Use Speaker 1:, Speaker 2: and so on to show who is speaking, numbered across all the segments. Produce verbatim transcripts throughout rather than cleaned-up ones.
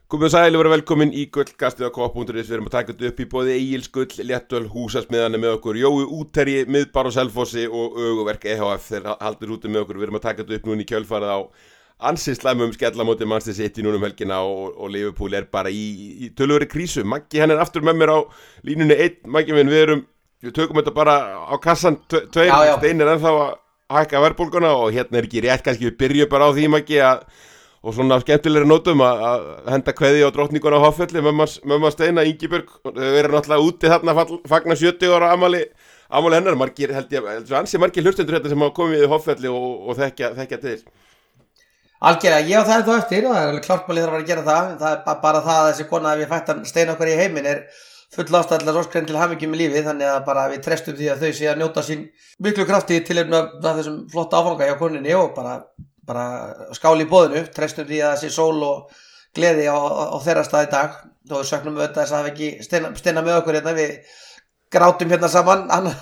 Speaker 1: Komið sæl og verið velkomin í gullkastið á k punktur is. Við erum að taka þetta upp í boði Egils Gull, Léttöl, Húsasmiðan með okkur, Jói Útherji, Miðbar og Selfossi og Öguverk E H F. Þeir haldir úti með okkur. Við erum að taka þetta upp núna í kjölfarið á ansi slæmum skella móti Manchester City núna um helgina og, og Liverpool er bara í, í töluveri krísu. Maggi hann er aftur með mér á línunni einn. Maggi minn, við erum, við tökum þetta bara á kassan tveir. Stein er ennþá að hækka verðbólguna og hérna er ekki rétt, kannski við byrjum bara á því, Maggi, að og svona skemmtilegri nótum að henda kveði á drottninguna á Hoffelli, mömmu Steina, Ingibjörg, þau verður náttúrulega úti þarna að fagna sjötíu ára amali, amali hennar, margir held ég, ansi margir hlustendur þetta sem hafa komið í Hoffelli og, og þekkja, þekkja til.
Speaker 2: Algjörlega, ég á það er þá eftir og það er alveg klart málið þarf að gera það, það er bara það að þessi kona að við fættan Steina okkar í heiminn er full ástæðilega róskrein til hamingjum í lífið, þannig að bara við trestum því að þau sé að njóta sín miklu krafti til þessum flotta áfanga hjá konunni og bara bara skáli í boðinu, trestum því að það sé sól og gleði á, á, á þeirra stað í dag og við söknum auðvitað þess að hafa ekki steina, steina með okkur hérna, við grátum hérna saman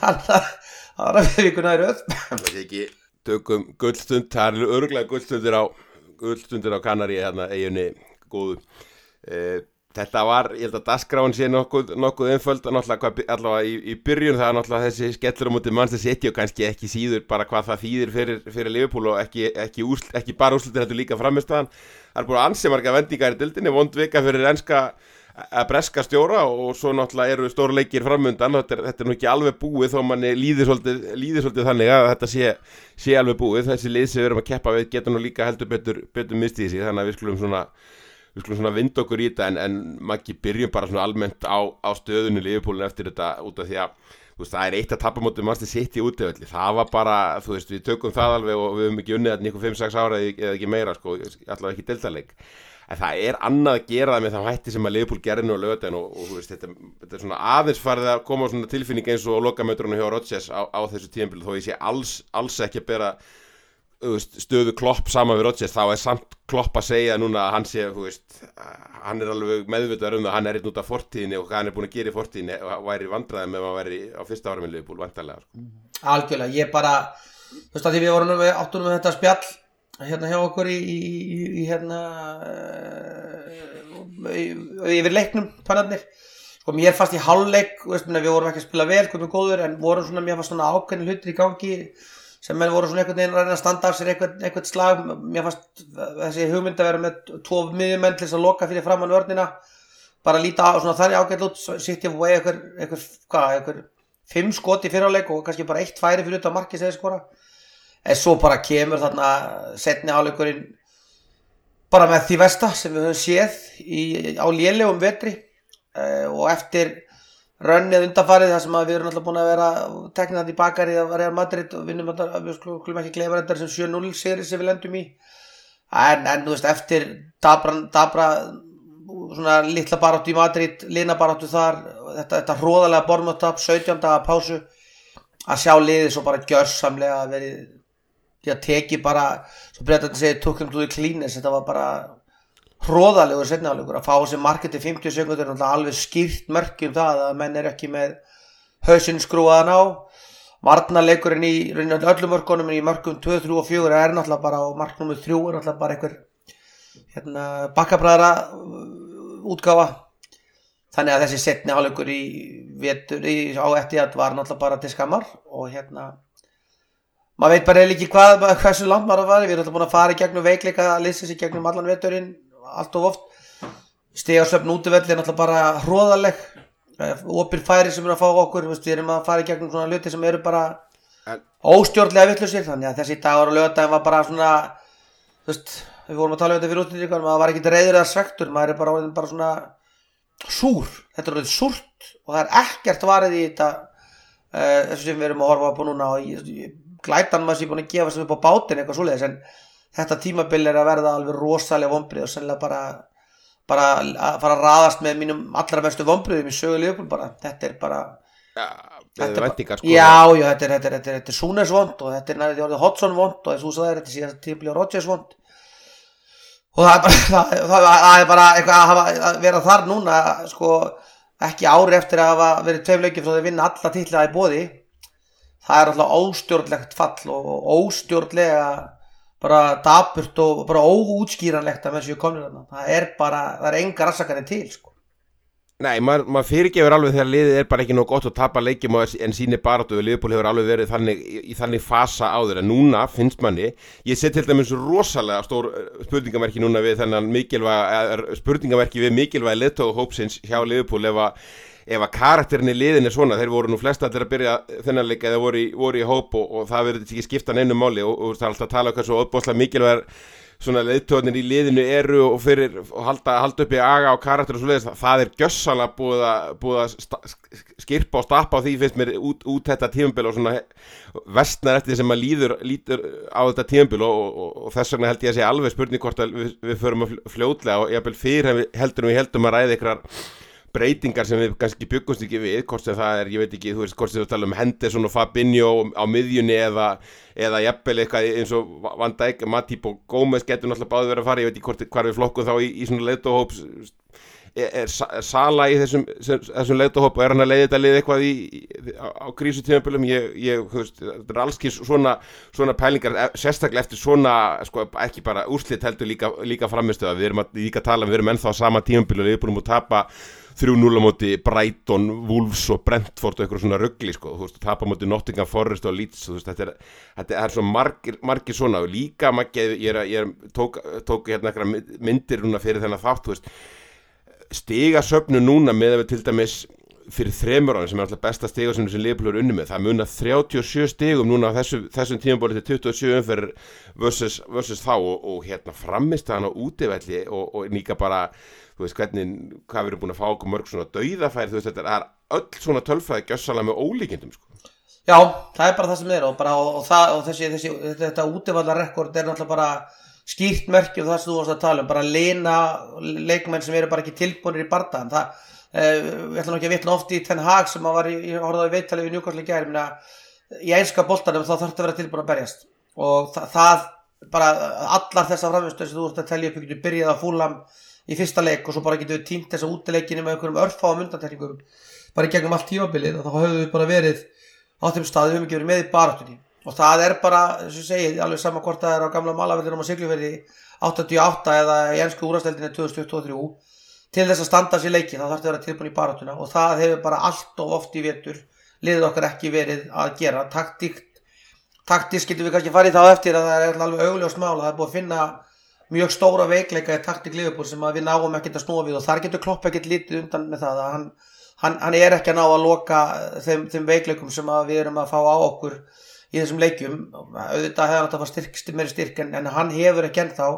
Speaker 2: aðra vikuna í röð.
Speaker 1: Það er ekki, tökum gullstund, það er örgulega gullstundir á gullstundir á Kanarí hérna eiginni góðu. E, þetta var, ég held að dagskráin sé nokkuð, nokkuð einföld náttúrulega allavega í, í byrjun, það er náttúrulega þessi skellur á móti Manchester City og kannski ekki síður bara hvað það þýðir fyrir, fyrir Liverpool og ekki, ekki, úrsl, ekki bara úrslitin þetta líka frammistaðan. Það er búin ansi marga vendingar í deildinni, vond vika fyrir enska að breska stjóra og svo náttúrulega eru stóru leikir framundan. Þetta er, þetta er nú ekki alveg búið þó manni líður svolítið, líður svolítið þannig að þetta sé, sé alveg búið. Þessi lið sem við erum að keppa við getur nú líka heldur betur, betur mistið sig, þannig að við skulum svona Við skulum svona vinda okkur í þetta en, en Maggi byrjum bara svona almennt á, á stöðunni Liverpoolin eftir þetta út af því að þú veist, það er eitt að tappa móti Manchester City útivelli. Það var bara, þú veist, við tökum það alveg og við höfum ekki unnið þetta í fimm sex ára eða ekki meira, sko, allavega ekki deildarleik. En það er annað að gera það með þá hætti sem að Liverpool gerði nú á laugardaginn og, og þú veist, þetta, þetta er svona aðeins farið að koma svona tilfinning eins og lokamötrunum hjá Rodgers á, á þessu tímabili þó ég sé alls, alls ekki að bera stöðu Klopp saman við Rodgers, þá er samt Klopp að segja núna að hann sé, þú veist, hann er alveg meðvitaður um það, hann er einn út af fortíðinni og hvað hann er búin að gera í fortíðinni og væri vandræðum ef hann væri á fyrsta ára með Liverpool, vantarlega.
Speaker 2: Algjörlega, ég bara, þú veist að því við vorum við áttum með þetta spjall hérna hjá okkur í, í, í, í hérna yfir leiknum, pannarnir, sko mér fannst í hálfleik, veist, við vorum ekki að spila vel, komum góður, en vorum svona, mér fannst svona ákveðin hlutir í gangi sem menn voru svona einhvern veginn að reyna að standa af sér einhvern, einhvern slag. Mér fannst þessi hugmynd að vera með tvo miðjumenn til þess að loka fyrir framan vörnina, bara líta á svona þannig ágætt út, City of Way einhver, einhver, hvað, einhver fimm skot í fyrrháleik og kannski bara eitt færi fyrir utan markið sem þeir skora. En svo bara kemur þarna seinni hálfleikurinn bara með því versta sem við höfum séð í, á lélegum vetri og eftir rönnið undanfarið þar sem að við erum alltaf búin að vera teknið þetta í bakari að Real Madrid og vinnum þetta, við skulum ekki gleyma þetta sem sjö núll sigri sem við lendum í en, en þú veist, eftir dabra, dabra svona litla baráttu í Madrid, lina baráttu þar þetta, þetta hróðalega Bournemouth-tap, sautjánda pásu að sjá liðið svo bara gjörsamlega verið því að teki bara, svo Bretland segir took them to the cleaners, þetta var bara hróðalegur seinni hálfleikur að fá þessi markið til fimmtíu sekúndur er alveg skýrt merki um það að menn er ekki með hausinn skrúaðan á. Varnarleikurinn í öllum mörkunum í mörkum tvö, þrjú og fjögur er náttúrulega bara og mark númer þrjú er náttúrulega bara einhver hérna, bakkabræðra útgáfa. Þannig að þessi seinni hálfleikur í vetur í, á Etihad var náttúrulega bara til skammar og hérna maður veit bara ekki hvað, hversu langt maður að fara. Við erum alltaf búin að fara í gegnum veikleika liðsins í gegnum allan veturinn allt of oft. Stigasöfn útivelli er náttúrulega bara hróðaleg. Opin færi sem er að fá okkur, við erum að fara í gegnum svona hluti sem eru bara óstjórnlega vitlausir. Þannig að þessi dagur og laugardaginn var bara svona, þú veist, við vorum að tala um þetta fyrir útlendingar, maður var ekkert reiður eða svektur, maður er bara orðinn bara svona súr. Þetta er orðið súrt og það er ekkert varið í þetta þessu sem við erum að horfa på núna og ég, glætan maður sé búin að gefa sig upp á bátinn eitthvað svoleiðis en þetta tímabil er að verða alveg rosalega vonbrigði og sennilega bara, bara að fara að raðast með mínum allra mestu vonbrigðum í sögu Liverpool bara. Þetta er bara
Speaker 1: ja, þetta er vendingar, sko.
Speaker 2: Já, já, þetta er, þetta er, þetta er, þetta er Súnes vond og þetta er nærið orðið Hodgson vond og þessu það er þetta síðan tímabili á Rodgers vond og það er bara, það, það, það er bara eitthvað að, hafa, að vera þar núna sko ekki ári eftir að hafa verið tveim leikir frá því að vinna alla titla í boði. Það er alltaf óstjórnlegt fall og óstjórnlega bara dapurt og bara óútskýranlegt að menn séu komnir þarna. Það er bara, það er enga rassakarnir til, sko.
Speaker 1: Nei, maður, maður fyrirgefur alveg þegar liðið er bara ekki nóg gott að tapa leikjum en síni baráttu og Liverpool hefur alveg verið þannig, í, í þannig fasa áður en núna finnst manni, ég set til dæmis rosalega stór spurningamerki núna við þennan mikilvæga, spurningamerki við mikilvæga leiðtogahópsins hjá Liverpool ef að ef að karakterin í liðin er svona, þeir voru nú flest allir að byrja þennan leik eða voru í, voru í hóp og, og það verður ekki skipta neinu máli og, og það er alltaf að tala um hversu óbóðslega mikilvægar svona leiðtogarnir í liðinu eru og fyrir og halda, halda upp í aga og karakter og svo leiðis, það er gjössalega búið að, búið að sta, skirpa og stappa á því finnst mér út, út þetta tímabil og svona vestnar eftir því sem maður líður, lítur á þetta tímabil og, og, og þess vegna held ég að segja alveg spurning hvort að við, við förum að fljótlega og jafnvel fyrir heldur við heldum að ræða ykkur breytingar sem við kannski byggumst ekki við, hvort sem það er, ég veit ekki, þú veist, hvort sem við tala um Henderson og Fabinho á miðjunni eða, eða jafnvel eitthvað eins og Van Dijk, Matip og Gómez getur náttúrulega báði verið að fara, ég veit ekki hvort, hvar við flokkum þá í, í svona leiðtogahóps, er, er, er Sala í þessum, þessum leiðtogahóp og er hann að leiða þetta lið eitthvað í, á, á krísutímabilim, ég, ég, þú veist, þetta er allskis svona, svona pælingar, sérstaklega eftir svona, sko, ekki bara úrslit heldur líka, líka framistöða, við erum að líka tala, við erum ennþá á sama tímabil og við erum búin að tapa þrjú núll á móti Brighton, Wolves og Brentford og eitthvað svona ruggli sko, þú veist, tapa móti Nottingham Forest og Leeds, þú veist, þetta er, þetta er svo margir, margir svona og líka margir, ég er, ég er, tók, tók hérna eitthvað myndir núna fyrir þennan þátt, þú veist, stigasöfnu núna með að við til dæmis fyrir þremur árin sem er alltaf besta stigasöfnu sem Liverpool er unni með, það munar þrjátíu og sjö stigum núna á þessu, þessum tímabóli til tuttugu og sjö umferðir versus, versus þá og, og hérna framist hann á útivelli og, og líka bara þú veist hvernig, hvað við erum búin að fá okkur mörg svona dauðafæri, þú veist, þetta er öll svona tölfræði gjössalega með ólíkindum sko.
Speaker 2: Já, það er bara það sem er og, bara, og, og, það, og þessi, þessi, þetta útivallarrekord er náttúrulega bara skýrt merki og það sem þú varst að tala um, bara lina leikmenn sem eru bara ekki tilbúinir í bardagann, það, eh, við ætlum ekki að vitna oft í Ten Hag sem að var í, ég horfði á í viðtali við Newcastle í gær, minna, í einska boltanum þá þarf þetta að vera tilbúin að berjast og það, það bara allar þessar framvistöð sem þú vorst að telja upp, þú getur byrjað að Fulham í fyrsta leik og svo bara getum við tímt þessa útileikinu með einhverjum örfáum undantekningum bara í gegnum allt tímabilið og þá höfum við bara verið á þeim stað, við höfum ekki verið með í baráttunni og það er bara, eins og ég segi, alveg sama hvort það er á gamla Malavellinum á Siglufirði áttatíu og átta eða í ensku úrvalsdeildinni tvö þúsund tuttugu og þrjú til þess að standa sér leiki þá þarf þetta að vera tilbúin í baráttuna og það hefur bara allt of oft í vetur liðið okkar ekki verið að gera taktík, taktísk getum við kannski farið þá eftir að það er alveg augljóst mál, það er búið að finna mjög stóra veikleika í taktík Liverpool sem að við náum ekkert að snúa við og þar getur Klopp ekkert lítið undan með það að hann, hann, hann er ekki að ná að loka þeim, þeim veikleikum sem að við erum að fá á okkur í þessum leikjum auðvitað hefur hann að fá styrk, meiri styrk en, en hann hefur ekki ennþá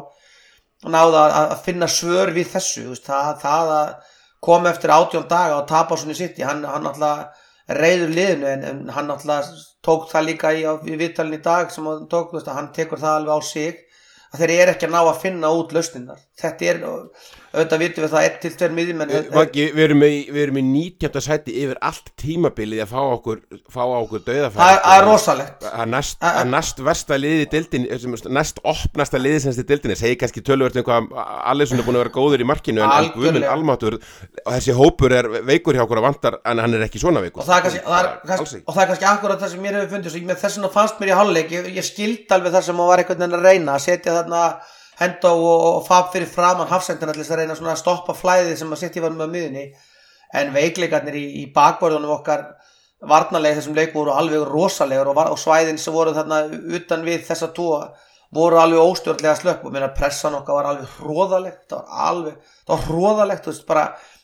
Speaker 2: náða að, að finna svör við þessu veist, það, það að koma eftir átján daga og tapa svona í City hann, hann alltaf reiður liðinu en, en hann alltaf tók það líka í, í viðtalin í dag sem hann tók, veist, hann tekur það alveg á sig að þeir eru ekki að ná að finna út lausninnar þetta er, auðvitað vitum við það einn til tveir miðjumenn
Speaker 1: Maggi, við erum í, við erum í nítjánda sæti yfir allt tímabilið að fá okkur fá okkur dauðafæri
Speaker 2: það er rosalegt
Speaker 1: að næst, að næst versta liði í deildinni næst opnasta liði sem þessi deildinni segi kannski töluvert um hvað Alisson er búin að vera góður í markinu en, en Guðmund almáttur og þessi hópur er veikur hjá okkur að vantar en hann er ekki svona veikur
Speaker 2: og það er kannski, það er, kannski, og það er kannski akkurat það sem mér hefur fundist og þess vegna fannst mér í hálfleik ég, ég skildi alveg það sem var einhvern veginn að reyna að setja þarna Hendo og, og Fab fyrir framan hafsendina til þess að reyna svona að stoppa flæðið sem að City var með miðunni en veikleikarnir í, í bakvörðunum okkar varnarlega þessum leik voru alveg rosalegur og, og svæðin sem voru þarna utan við þessa tóa voru alveg óstjórnlega slöpp og meina pressan okkar var alveg hróðalegt það var alveg, það var hróðalegt þú veist bara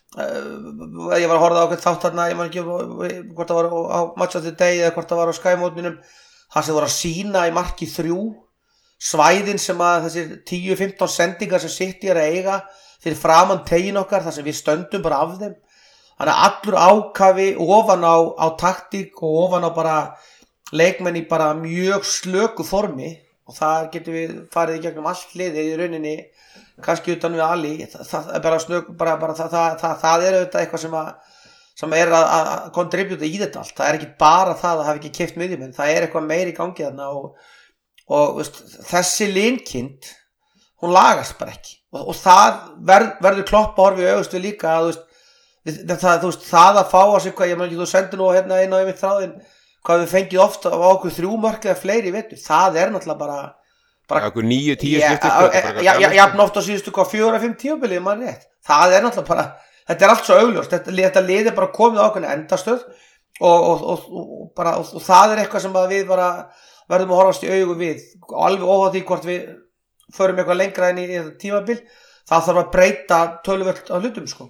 Speaker 2: uh, ég var að horfa á okkur þátt þarna ég man ekki hvort það var á Match of the Day eða hvort það var á Sky-mótninum það sem voru að sína í marki þrjú svæðin sem að þessir tíu til fimmtán sendingar sem City er að eiga fyrir framan tegin okkar þar sem við stöndum bara af þeim þannig að allur ákafi ofan á, á taktík og ofan á bara leikmenn í bara mjög slöku formi og það getur við farið í gegnum allt liðið í rauninni kannski utan við Ali það, það er bara snögg bara, bara það, það, það, það er auðvitað eitthvað sem að sem er að, að kontributa í þetta allt það er ekki bara það að hafa ekki keypt miðjumenn það er eitthvað meiri í gangi þarna og og veist, þessi linkind hún lagast bara ekki og, og það verð, verður Klopp að horfa í augustu líka að, veist, það, þú veist, það að fá að sig hvað ég maður ekki þú sendir nú hérna inn á einmitt þráðin hvað við fengið ofta á okkur þrjú mörk eða fleiri vetur það er náttúrulega bara
Speaker 1: bara okkur níu, tíu
Speaker 2: ja,
Speaker 1: skipti
Speaker 2: sko, ja, ja, ja, jafn oft á síðustu hvað fjóra, fimm tímabili mann rétt, það er náttúrulega bara þetta er allt svo augljóst, þetta, þetta lið er bara komið á ákveðna endastöð og, og, og, og, bara, og, og það er eitthvað sem við bara verðum að horfast í augu við og alveg óháð því hvort við förum eitthvað lengra inn í, í þetta tímabil, það þarf að breyta töluvert á hlutum sko.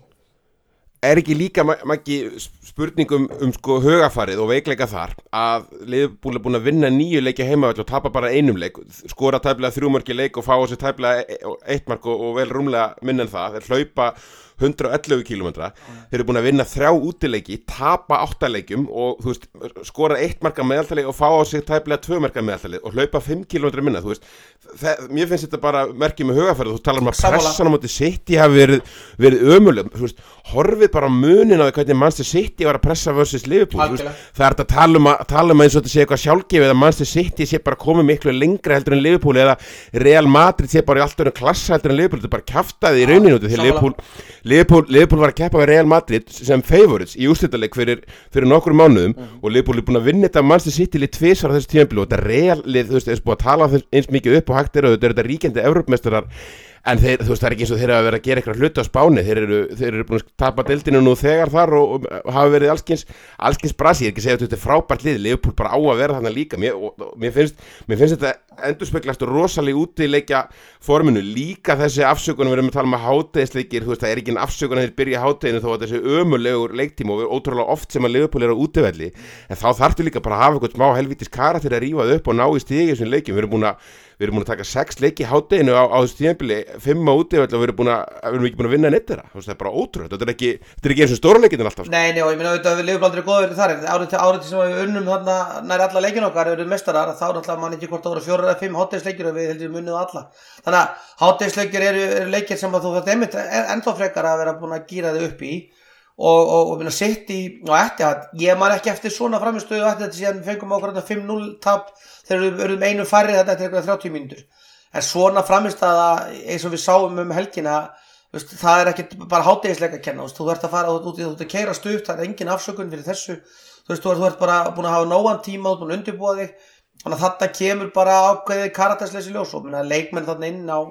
Speaker 1: Er ekki líka Maggi spurningum um sko hugafarið og veikleika þar að Liverpool er búin að vinna níu leiki heimavöll og tapa bara einum leik, skora tæplega þrjú mörk í leik og fá á sig tæplega eitt mark og, og vel rúmlega minna en það, þeir hlaupa hundrað og ellefu kílómetra, mm. þeir eru búin að vinna þrjá útileiki, tapa átta leikjum og þú veist, skora eitt marka meðaltali og fá á sig tæplega tvö marka meðaltali og hlaupa fimm kílómetra minna, þú veist það, mér finnst þetta bara merkið með hugafærið, þú talar um að pressan á móti City hafi verið, verið ömuleg, þú veist, horfið bara munin á því hvernig Manchester City var að pressa versus Liverpool, þú veist, það er að tala um að tala um eins og þetta sé eitthvað sjálfgefið að Manchester City sé bara komið miklu lengra heldur en Liverpool eða Real Madrid sé bara í allt öðrum klassa heldur en Liverpool, þetta er bara kjaftaði í rauninu því Liverpool Liverpool, Liverpool var að keppa við Real Madrid sem favorites í úrslitaleik fyrir, fyrir nokkrum mánuðum mm. og Liverpool er búin að vinna þetta Manchester City lið tvisvar á þessu tímabili og þetta Real lið, þú veist, er búin að tala eins mikið upp og hægt er og þetta er þetta ríkjandi Evrópumeistarar en þeir, þú veist, það er ekki eins og þeir hafa verið að gera eitthvað hluti á Spáni, þeir eru, þeir eru búin að tapa deildinu nú þegar þar og, og hafa verið allskins, allskins brasi, ég er ekki að segja að þetta er frábært lið, Liverpool bara á að vera þarna líka, mér, og, og, mér, finnst, mér finnst þetta endurspeglast rosalega úti í leikja forminu, líka þessi afsökunum, við erum að tala um að hátegisleikir, þú veist, það er ekki en afsökun að þeir byrja háteginu þó að þessi ömulegur leiktíma og við ótrúlega oft sem að Liverpool er á útivelli, en þá þarftu líka bara að hafa eitthvað smá helvítis karakter að rífa upp og ná í stig í þessum leikjum, við erum búin að Við erum búin að taka sex leiki í hádeginu á, á þessu tímabili, fimm á útivöll og við erum, búin að, við erum ekki búin að vinna neitt þeirra. Það er bara ótrúlega. Þetta er ekki, þetta er ekki eins og stórleikin alltaf.
Speaker 2: Nei, nei, og ég minna auðvitað við Liverpool aldrei góður þar. Árið, árið sem við unnum þarna nær alla leikinu okkar, við erum mestarar, þá náttúrulega mann ekki hvort það voru fjórar eða fimm hádegisleikir og við heldur unnum alla. Þannig að hádegisleikir eru, eru leikir sem að þú þarft einmitt ennþá frekar að vera búin að gíra þig upp í. og, og, og minna sitt í og Etihad, ég man ekki eftir svona framistöðu Etihad síðan við fengum okkur fimm núll tap þegar við erum einu færri þetta eftir eitthvað þrjátíu mínútur en svona framistöða eins og við sáum um helgina veist, það er ekki bara hádegisleika að kenna veist, þú ert að fara út í þú ert að keyra stutt það er engin afsökun fyrir þessu þú veist, þú ert, þú ert bara búin að hafa nógan tíma þú ert búin að undirbúa þig þannig að þetta kemur bara ákveðið karaktersleysi ljós og minna, leikmenn þarna inn á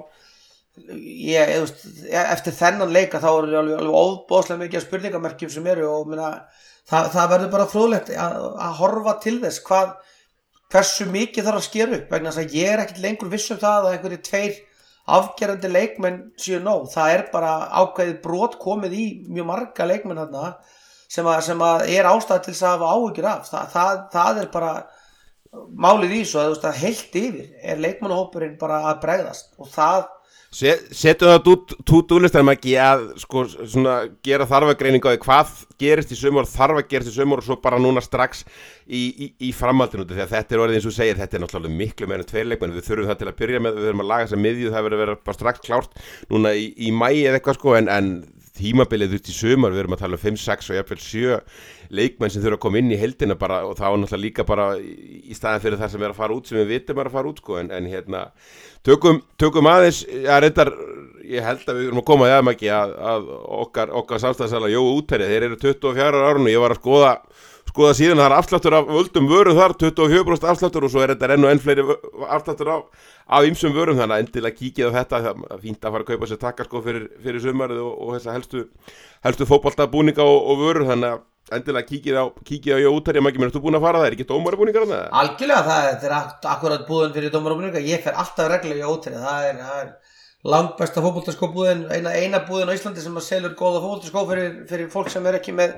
Speaker 2: ég, ég, veist, eftir þennan leika þá eru alveg, alveg óbóðslega mikið spurningamerkjum sem eru og minna, það, það verður bara fróðlegt að, að horfa til þess hvað, hversu mikið þarf að skera upp vegna þess að ég er ekkert lengur viss um það að einhverjir tveir afgerandi leikmenn séu nóg, það er bara ákveðið brot komið í mjög marga leikmenn þarna sem að, sem að er ástæð til þess að hafa áhyggjur af það, það, það er bara málið í svo að, að heilt yfir er leikmannahópurinn bara að bregðast og það
Speaker 1: Settum það út tútúlistar með ekki að sko, svona, gera þarfagreiningu á því hvað gerist í sumar, þarf að gerist í sumar og svo bara núna strax í, í, í framhaldinu því að þetta er orðið eins og segir, þetta er náttúrulega miklu meira en tveir leikmenn, við þurfum það til að byrja með, við þurfum að laga þessa miðju, það verður að vera bara strax klárt núna í, í mæi eða eitthvað sko en, en tímabilið út í sumar, við erum að tala um fimm, sex og jafnvel sjö leikmenn sem þurfa að koma inn í heildina bara og þá náttúrulega líka bara í staðin fyrir það sem er að fara út sem við vitum er að fara út sko en, en hérna tökum, tökum aðeins, já reyndar ég held að við erum að koma í aðeins ekki að, að okkar, okkar samstæðsala Jói Útherji, þeir eru tuttugu og fjögur ára og ég var að skoða skoða síðan það er afsláttur af völdum vörum þar, tuttugu og fjögur prósent afsláttur og svo er þetta enn og enn fleiri afsláttur á af ýmsum vörum þannig að endilega kíkið á þetta, það er fínt að fara að kaupa sér takkaskó fyrir, fyrir sumarið og, og þessa helstu, helstu fótboltabúninga og, og vörur þannig að endilega kíkið á, kíkið á Jói Útherji, Maggi, mér ertu búin að fara það, er ekki dómarabúningar þarna?
Speaker 2: Algjörlega, það er, er akkurat búðin fyrir dómarabúninga, ég fer alltaf reglulega Jói Útherji, það er, það er langbesta fótboltaskóbúðin, eina, eina búðin á Íslandi sem að selur góða fótboltaskó fyrir, fyrir fólk sem er ekki með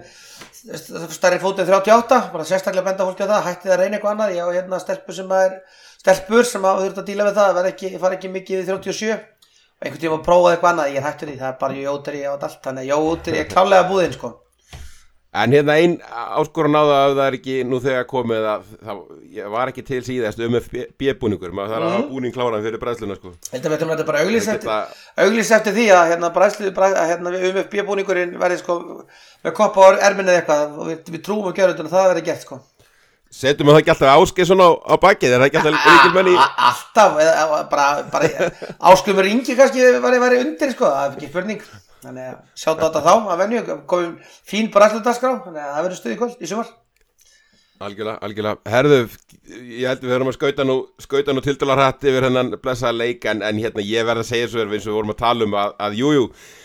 Speaker 2: stærri fót en þrjátíu og átta, bara sérstaklega benda fólki á það, hætti það að reyna eitthvað annað, ég á hérna stelpur sem er stelpur sem að þurft að díla við það, það ekki, fara ekki mikið í þrjátíu og sjö og einhvern tíma að prófa eitthvað annað, ég er hættur því, það er bara Jói Útherji á allt, þannig að Jói Útherji er klálega búðin sko.
Speaker 1: En hérna ein áskorun á það að það er ekki nú þegar komið að það var ekki til síðast um F B-búningur, maður þarf að hafa búning kláran fyrir bræðsluna sko.
Speaker 2: Þetta veitum við þetta bara auglýs eftir, auglýs eftir því að hérna bræðslu, hérna um F B-búningurinn verði sko með koppa á erminni eða eitthvað og við, við trúum að gera þetta og það verði gert sko. Settum við það ekki alltaf Ásgeir svona á, á bakið, er það ekki alltaf lykilmenn í? Alltaf, eða, bara, bara Ásgrímur Ingi kannski væri, væri undir sko, það er ekki spurning. Þannig að sjáttu þetta þá að venju komum fín bræðsludagskrá þannig að það verður stuð í kvöld í sumar
Speaker 1: Algjörlega, algjörlega. Herðu, ég held við höfum að skauta nú, skauta nú tildular hratt yfir hennan blessaða leik, en, en hérna ég verð að segja svo eins og við vorum að tala um að, að jú, jú,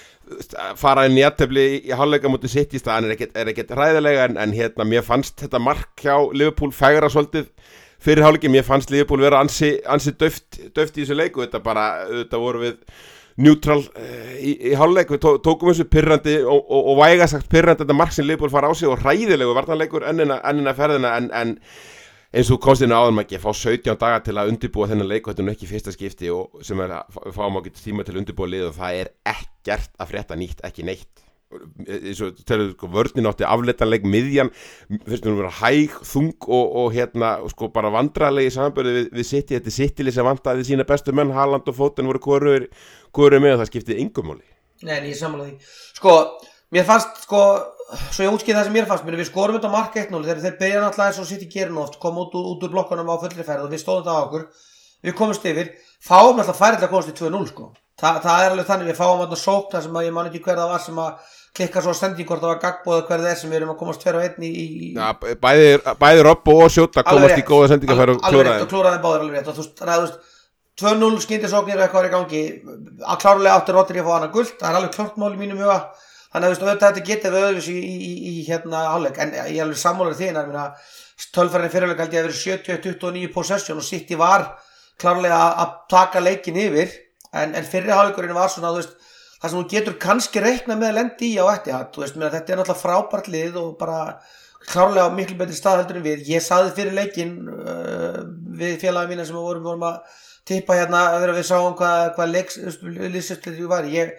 Speaker 1: fara inn í jafntefli í hálfleika mútið sitt í staðan er ekkert, er ekkert ræðilega, en, en hérna mér fannst þetta mark hjá Liverpool fegra svolítið fyrir hálfleiki, mér fannst Liverpool vera ansi, ansi döft, döft í þessu leiku, þetta bara, þetta voru við neutral uh, í, í hálfleik, við tó, tókum þessu pirrandi og, og, og væga sagt pirrandi þetta mark sem Liverpool fara á sig og hræðilegu varnarleikur ennina, ennina ferðina en, en eins og komst inn á áðan maður ekki fá sautján daga til að undirbúa þennan leik og þetta er nú ekki fyrsta skipti og sem er að fáum á getur tíma til að undirbúa lið og það er ekkert að frétta nýtt, ekki neitt eins og telur sko vörnin átti afleitanleik miðjan, fyrst mér að vera hæg þung og, og hérna sko bara vandræðalegi samanbörði við, við City, þetta er City sem vantaði sína bestu menn, Haaland og Foden voru hvorur hvorur með og það skiptið engum máli.
Speaker 2: Nei, ég sammála því. Sko, mér fannst sko, svo ég útskýði það sem mér fannst mér, við skorum þetta mark eitt núll, þegar þeir byrja náttúrulega eins og City gerir nú oft, koma út, út úr blokkunum á fullri ferð og við stóðum þetta á okkur, við komumst yfir, fáum náttúrulega færilega að komast í tvö núll sko. Þa, það er alveg þannig, við fáum þarna sókn þar sem að ég man ekki hver það var sem að klikka svo að sending hvort það var gagnbóða hver það er sem við erum að komast tveir á einn í, í...
Speaker 1: Ja, bæði, bæði Robbo og Sjóta komast í góða sendingafæri og
Speaker 2: klúraði þeim. Klúraði þeim báður alveg rétt og þú veist, ræðust tvö núll skyndisóknir og eitthvað er í gangi að klárlega átti Rodri að fá hana gult, það er alveg klart mál í mínum huga þannig að þú veist, auðvitað þetta getið við öðruvísi í, í, í, í hérna hálfleik en ég er alveg sammálaður því en tölfræðin fyrirleik held ég að vera sjötíu til tuttugu og níu possession og City var klárlega að taka leikin yfir en, en fyrri hálfleikurinn var svona, þú veist það sem þú getur kannski reikna með að lendi í á Etihad, þú veist, mér, þetta er náttúrulega frábært lið og bara klárlega á miklu betri stað heldur en við. Ég sagði fyrir leikinn uh, við félaga mína sem vorum, vorum að tippa hérna þegar við sáum hvað, hvað liðseftlið var. Ég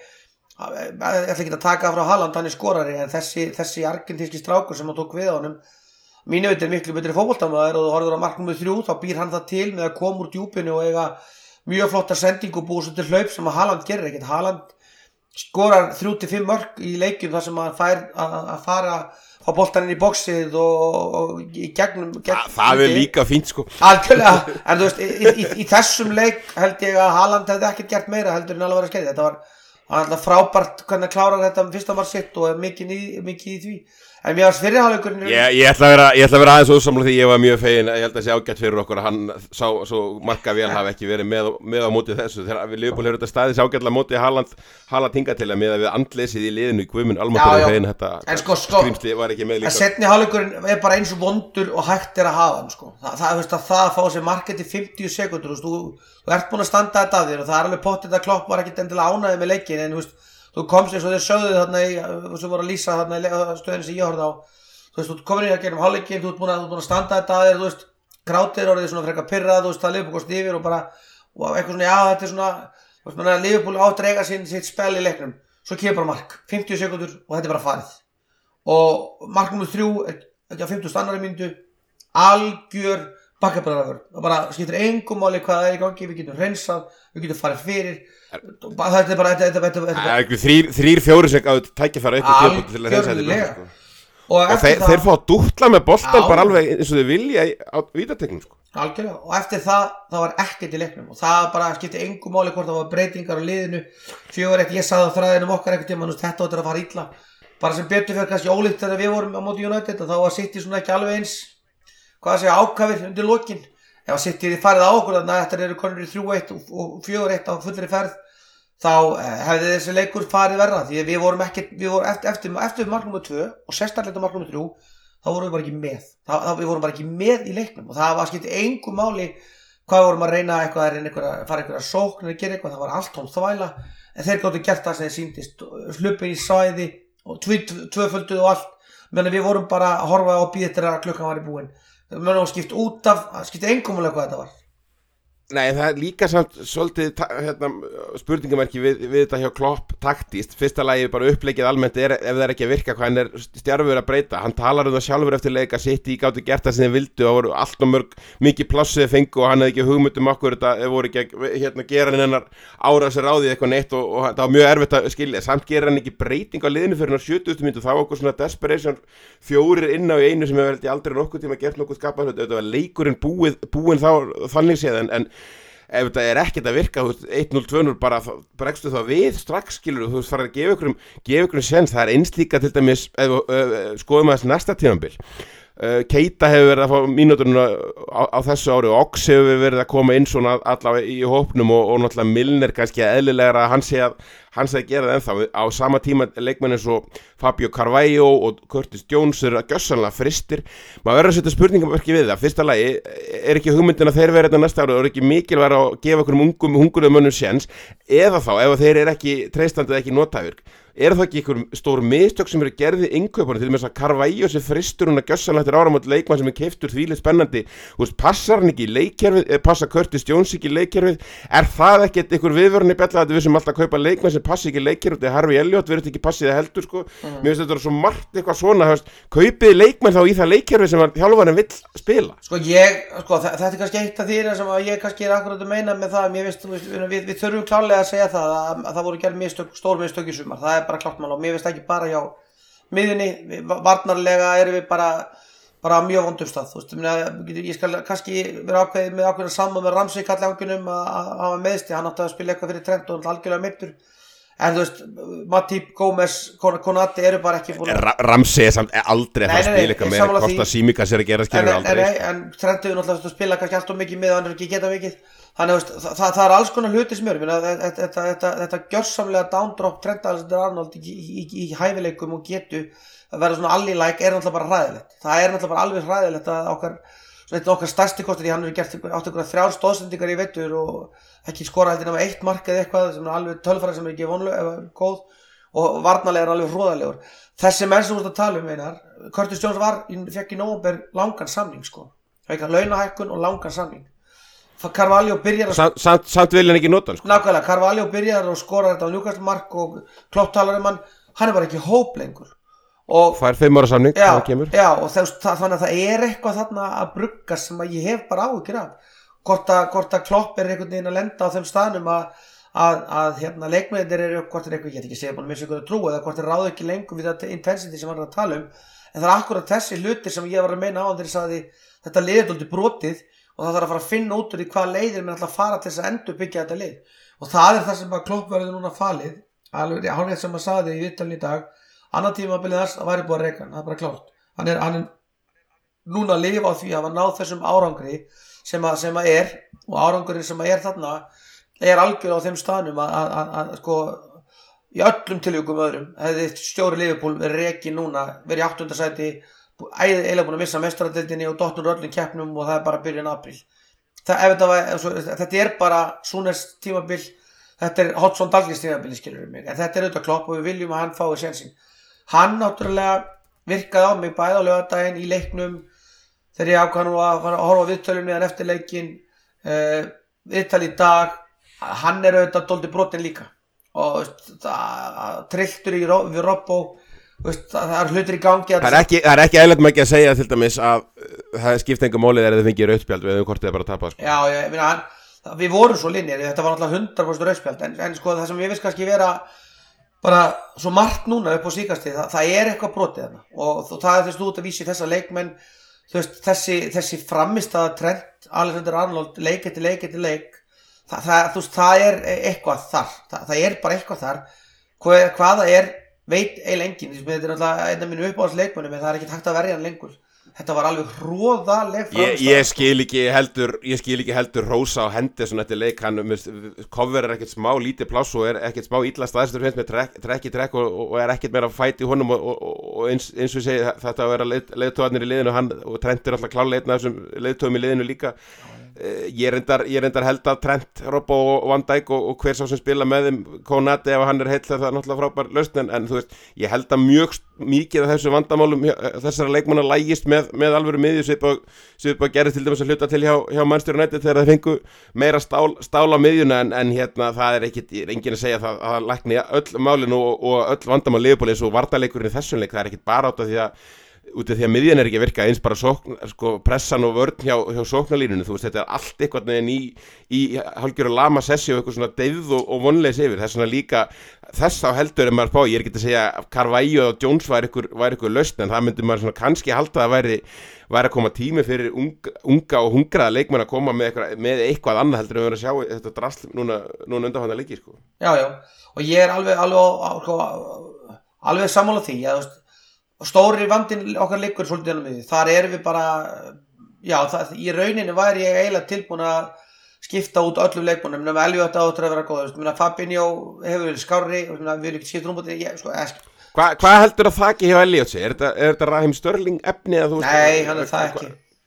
Speaker 2: ætla ekki að taka frá Haaland, hann er skorari, en þessi, þessi argentíski strákur sem hann tók við á honum, mínu veit er miklu betri fótboltamaður og þú horfður á mark númer þrjú, þá býr hann það til með að koma úr djúpinu og eiga mjög flotta sendingu og búið svo til hlaup sem að Haaland gerir ekkert. Haaland skorar þrjú til fimm mörk í leikjum þar sem hann fær að fara á boltaninn í boxið og, og í gegnum, gegnum
Speaker 1: Þa, það er líka fínt sko
Speaker 2: algjörlega, en þú veist í, í, í þessum leik held ég að Haaland hefði ekkert gert meira heldur en alveg verið að skeiði. Þetta var alltaf frábært hvernig að klára þetta fyrsta mark sitt og er mikið í, mikið í því en mér varst fyrirháleikurinn
Speaker 1: ég, ég ætla að vera, ég ætla að vera aðeins ósamlega því ég var mjög fegin, ég held að sé ágætt fyrir okkur að hann sá svo marka vel hafi ekki verið með, með á móti þessu þegar við Liverpool hefur þetta staðið ágætlega móti Haaland Haaland hinga til að miða við andleysið í liðinu í Guðmund almáttur fegin þetta
Speaker 2: sko, sko,
Speaker 1: skrýmsli var ekki með líka.
Speaker 2: Seinni hálfleikurinn er bara eins og vondur og hægt er að hafa hann sko. Þa, það, veist, að það að fá sér markið til fimmtíu sekúndur þú, þú ert búin að standa þetta af þér og það er alveg pottið að Klopp var ekkert endilega ánægður með leikin en þú, veist, þú komst eins og þeir sögðu þarna í, sem voru að lýsa þarna í stöðinu sem ég horfði á. Þú veist, þú komin í að gera um hálfleikin, þú ert búin að, búin að standa þetta að þér, þú veist, grátir orðið svona frekar pirrað, þú veist, það Liverpool kosti yfir og bara, og eitthvað svona, já, þetta er svona, þú veist, manna, Liverpool átt að eiga sín sitt spil í leiknum, svo kemur bara mark, fimmtíu sekúndur og þetta er bara farið. Og mark númer þrjú, ekki á fimmtíu annarri mínútu, algjör bakkabræðarvörn, það bara skiptir engum máli hvað það er í gangi, við getum hreinsað, við getum farið fyrir, þetta er bara, þetta, þetta, þetta, þetta,
Speaker 1: þrír, þrír fjóri sem gáðu tækifæra eitthvað tíma til að hreinsa þetta.
Speaker 2: Og,
Speaker 1: og þeir, það, þeir fá að dútla með boltan bara alveg eins og þeir vilja á vítategnum sko.
Speaker 2: Algjörlega, og eftir það það var ekkert í leiknum og það bara skipti engu máli hvort það var breytingar á liðinu fjögur eitt, ég sagði á þræðinum okkar ekkert tíma, þetta áttur að fara illa bara sem betur fyrir kannski ólíkt þegar við vorum á móti United og þá var City svona ekki alveg eins hvað að segja ákafir undir lokin ef að City farið á okkur þannig að þetta eru konur í þrjú eitt og fjögur eitt á fullri ferð þá hefði þessi leikur farið verra því við vorum ekki, við vorum eftir, eftir, eftir mark númer tvö og sérstaklega mark númer þrjú þá vorum við bara ekki með þá, þá við vorum bara ekki með í leiknum og það var skipti engu máli hvað við vorum að reyna eitthvað að reyna eitthvað að fara eitthvað að sókn eða gera eitthvað, það var allt tóm þvæla en þeir gáttu gert það sem þeir sýndist hlupin í svæði og tvöfölduð og allt meðan við vorum bara að horfa á bíð eftir að klukkan var í búin meðan við skipt út af, skipti engu máli hvað þetta var.
Speaker 1: Nei, það er líka samt svolítið hérna, spurningamerki við, við þetta hjá Klopp taktíst. Fyrsta lagi bara uppleikið almennt er ef það er ekki að virka hvað hann er stjarfur að breyta. Hann talar um það sjálfur eftir leik að City gátu gert það sem þeir vildu og voru allt og mörg mikið plássið fengu og hann hefði ekki hugmynd um okkur þetta voru ekki hérna gera hann hennar ára sér á því eitthvað neitt og, og það var mjög erfitt að skilja. Samt gera hann ekki breyting á liðinu fyrir hann sjötugustu mínútu þá okkur svona desperation fjórir inn á í einu sem hefur aldrei nokkuð tíma gert nokkuð skapað hlut. Þetta var leikurinn búið, búinn þá þannig séð en, en ef þetta er ekkert að virka eitt núll tvö núll bara bregstu þá við strax skilur þú veist farið að gefa ykkur um gefa ykkur um sens það er eins líka til dæmis ef, ef, skoðum aðeins næsta tímabil Uh, Keita hefur verið að fá mínúturinn á, á þessu ári og Ox hefur verið að koma inn svona allavega í hópnum og, og náttúrulega Milner kannski eðlilegra að hann sé að hann sé að gera það ennþá á sama tíma leikmenn eins og Fabio Carvalho og Curtis Jones eru að gjössanlega fristir. Maður verður að setja spurningamarki við það. Fyrsta lagi er ekki hugmyndin að þeir verða þetta næsta ári og er ekki mikilvægt að gefa einhverjum ungum hungruðum mönnum séns eða þá ef þeir eru ekki treystandi eða ekki nothæfir. Er það ekki einhver stór mistök sem eru gerði innkaupunum til þess að Carvalho sem fristur hún að gjössanlega eftir áramót leikmann sem er keyptur þvílið spennandi, þú veist, passar hann ekki í leikkerfið, passa Curtis Jones ekki í leikkerfið, er það ekkert einhver viðvörun í bella að við sem alltaf kaupa leikmann sem passi ekki í leikkerfið, þegar Harvey Elliott verður ekki passið það heldur, sko, mm. Mér finnst þetta svo margt eitthvað svona, hefst, kaupið leikmann þá í það leikkerfið sem þjálfarinn vill spila.
Speaker 2: Sko ég, sko þetta er kannski eitt af því sem að ég kannski er akkurat að meina með það, mér finnst, við, við, við þurfum klárlega að segja það að, að það voru gerð mistök, stór mistök í sumar, það er bara klárt mál og mér finnst ekki bara hjá miðjunni, varnarlega erum við bara, bara mjög vondum stað, þú veist, ég skal kannski vera ákveðið með ákveðina saman með Ramsey kallangunum að hafa meðsti, hann átti að spila eitthvað fyrir Trent og algjörlega meiddur, en þú veist, Matip, Gómez, Konati eru bara ekki búin að...
Speaker 1: Ra Ramsey er samt aldrei að fara að spila eitthvað meira, hvort að Símikas er að gera skilur aldrei.
Speaker 2: En, en, en Trent hefur náttúrulega að spila kannski alltaf mikið með og hann er ekki geta mikið, þannig að það, það, það er alls konar hluti sem eru, þetta, þetta, þetta, þetta gjörsamlega downdrop Trent Alexander-Arnold í, í, í, í hæfileikum og getu að vera svona alli-like er náttúrulega bara hræðilegt. Það er náttúrulega bara alveg hræðilegt að okkar, svona eitt okkar stærsti kostur í hann hefur gert átt einhverja þrjár stóðsendingar í vetur og ekki skora heldur nema eitt mark eða eitthvað sem er alveg tölfræði sem er ekki vonlega góð og varnarlega er alveg hróðalegur. Þessi menn sem þú ert að tala um einar, Curtis Jones var, fekk í nóvember langan samning sko, launahækkun og langan samning. Carvalho byrjar að
Speaker 1: samt, samt, samt vil hann ekki nota hann sko.
Speaker 2: Nákvæmlega, Carvalho byrjar að skora þetta á Newcastle mark og Klopp talar um hann, hann er bara ekki hóp lengur og
Speaker 1: fær fimm ára samning
Speaker 2: já, já, og þess, það, þannig að það er eitthvað þarna að brugga sem að ég hef bara áhyggjur af hvort að, hvort að Klopp er einhvern veginn að lenda á þeim staðnum að, að, að hérna, leikmennir eru hvort er eitthvað, ég get ekki segja bara með sig trú eða hvort er ráð ekki lengur við þetta intensity sem hann er að tala um en það er akkurat þessi hlutir sem ég var að meina á þegar ég sagði þetta liðið dálítið brotið og það þarf að fara að finna út úr í hvað leiðir menn ætla að fara til þess að endurbyggja þetta lið og það er það sem að Klopp verður núna falið alveg hálfveit sem að sagði í viðtalinu í dag annar tímabilið þess að væri búið að reka hann, það er bara klárt hann er, hann er núna að lifa á því að hafa náð þessum árangri sem að, sem að er og árangurinn sem að er þarna er algjör á þeim staðnum að, að, að, að sko í öllum tilvíkum öðrum hefði stjóri Liverpool verið rekin núna verið í áttunda sæti eiginlega búin að missa meistaradeildinni og dottnur öllum keppnum og það er bara byrjun apríl það, þetta, var, þetta er bara Súnes tímabil þetta er Hodgson Douglas tímabil skilur mig en þetta er auðvitað Klopp og við viljum að hann fái sénsinn hann náttúrulega virkaði á mig bæði á laugardaginn í leiknum þegar ég ákvað nú að, að horfa viðtölum meðan eftir leikin uh, viðtal í dag hann er auðvitað dálítið brotinn líka og trilltur í við Robbo það er hlutir í gangi
Speaker 1: það er ekki, það er ekki eðlilegt með ekki að segja til dæmis að það skipt engu máli þegar þið fengið rauðspjald við hefum hvort þið bara tapað sko.
Speaker 2: já, ég meina hann, við vorum svo linir þetta var náttúrulega hundra prósent rauðspjald en, en sko það sem ég veist kannski vera bara svo margt núna upp á síkasti það, það er eitthvað brotið þarna og það er þess út að vísi þessa leikmenn veist, þessi, þessi frammistaða Trent Alexander-Arnold leik eftir leik eftir leik það, það, veist, það er eitthvað þar það, það er bara eitthvað þar hvað, hvaða er veit eiginlega enginn þetta er náttúrulega einn af mínu uppáhaldsleikmönnum en það er ekki hægt að verja hann lengur þetta var alveg hróðaleg framstæða
Speaker 1: ég, ég skil ekki heldur ég skil ekki heldur Rósa á hendi svona eftir leik hann cover er ekkert smá lítið pláss og er ekkert smá illa staðstur með trekk, trekk í trekk og, og er ekkert meira að fæta í honum og, og, og eins, eins og ég segi þetta að vera leið, leiðtóðarnir í liðinu hann, og Trent er alltaf klálega einn af þessum leiðtóðum í liðinu líka ég reyndar, ég reyndar held að Trent, Robbo og Van Dijk og, og hver sá sem spila með þeim Konati ef hann er heill það er náttúrulega frábær lausn en, en þú veist, ég held að mjög mikið af þessu vandamálum þessara leikmanna lægist með, með alvöru miðju svipað gerðist til dæmis að hluta til hjá, hjá Manchester United þegar það fengu meira stál, stál á miðjuna en, en hérna það er ekkit, enginn að segja það að það lækni öll málin og, og öll vandamál Liverpool eins og varnarleikurinn í þessum leik það er ekkit bara átt af því að út af því að miðjan er ekki að virka eins bara sókn, sko, pressan og vörn hjá, hjá sóknarlínunum, þú veist, þetta er allt eitthvað neginn í, í hálfgjöru lama sessi og eitthvað svona deyfð og, og vonleis yfir, það er svona líka, þess þá heldur en maður spá, ég er ekki að segja að Carvalho og Jones væri ykkur, væri ykkur lausn, en það myndi maður svona kannski halda að væri, væri að koma tími fyrir unga, unga og hungraða leikmenn að koma með eitthvað, með eitthvað annað heldur en við verðum að sjá þetta drasl núna, núna undanfanda leiki, sko.
Speaker 2: Já, já, og ég er alveg, alveg, alveg, alveg sammála því, að, og stóri vandinn okkar liggur svolítið á miðju, þar erum við bara já, það, í rauninni væri ég eiginlega tilbúin að skipta út öllum leikmönnum nema Elliot áttur að vera góður, Fabinho hefur verið skárri, við viljum ekki skipta um ég, sko,
Speaker 1: Hvað hva heldur að það ekki hjá Elliot sig? Er þetta, er þetta Raheem Sterling efni? Að þú
Speaker 2: Nei, hann er það ekki.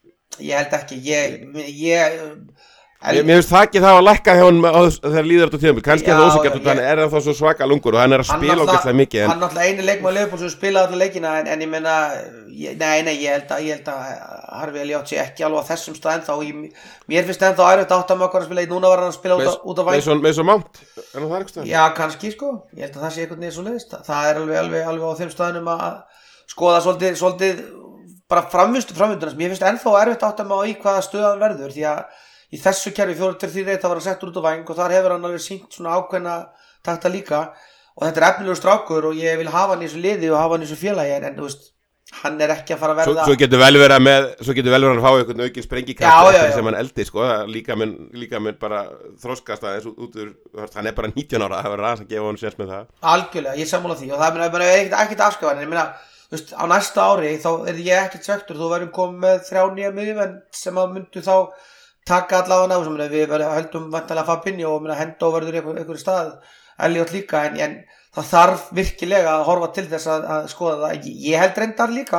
Speaker 2: Ég held ekki. Ég, ég,
Speaker 1: Mér, mér finnst það ekki það að lækka hjá hann þegar líður þetta tímabil. Kannski er það ósækjart og hann er þá svo svaka lungur og hann er að spila ógeðslega mikið. En...
Speaker 2: Hann er náttúrulega eini leikmaður Liverpool sem spilaði alla leikina en, en ég meina, ég, nei, nei, ég held að, ég held að Harvey Elliott sé ekki alveg á þessum stað ennþá. Ég, mér finnst ennþá ærið átt að maður að spila í núna var hann að spila út, út af væng.
Speaker 1: Með svo Mount, er það eitthvað stað?
Speaker 2: Já, kannski sko. Ég held að það sé eitthvað niður svo leiðist. Það er alveg, alveg, alveg á þeim staðnum að skoða svolítið, svolítið bara framvinstu framvindunars. Mér finnst ennþá erfitt átt að maður í hvaða stöð hann verður því að í þessu kerfi fjóra tveir þrír eitt það var hann settur út á væng og þar hefur hann alveg sýnt svona ákveðna takta líka og þetta er efnilegur strákur og ég vil hafa hann í þessu liði og hafa hann í þessu félagi en, en þú veist, hann er ekki að fara að verða
Speaker 1: Svo, svo getur vel verið að með, svo getur vel verið að fá einhvern aukinn sprengikraft eftir sem hann eldi sko, líka minn, líka minn bara þroskast aðeins út, út úr, hann er bara nítján ára, það verður aðeins að gefa hann séns með það.
Speaker 2: Algjörlega, ég sammála því og það er ekkert, ekkert afskafan, ég meina, þú veist, á næsta ári þá er ég ekkert svektur, þú verðum komið með þrjá nýja miðjumenn sem að myndu þá taka allavega ná, við höldum vantanlega Fabinho og henda og verður einhver, einhver stað Elliot líka en, en það þarf virkilega að horfa til þess að, að skoða það. Ég held reyndar líka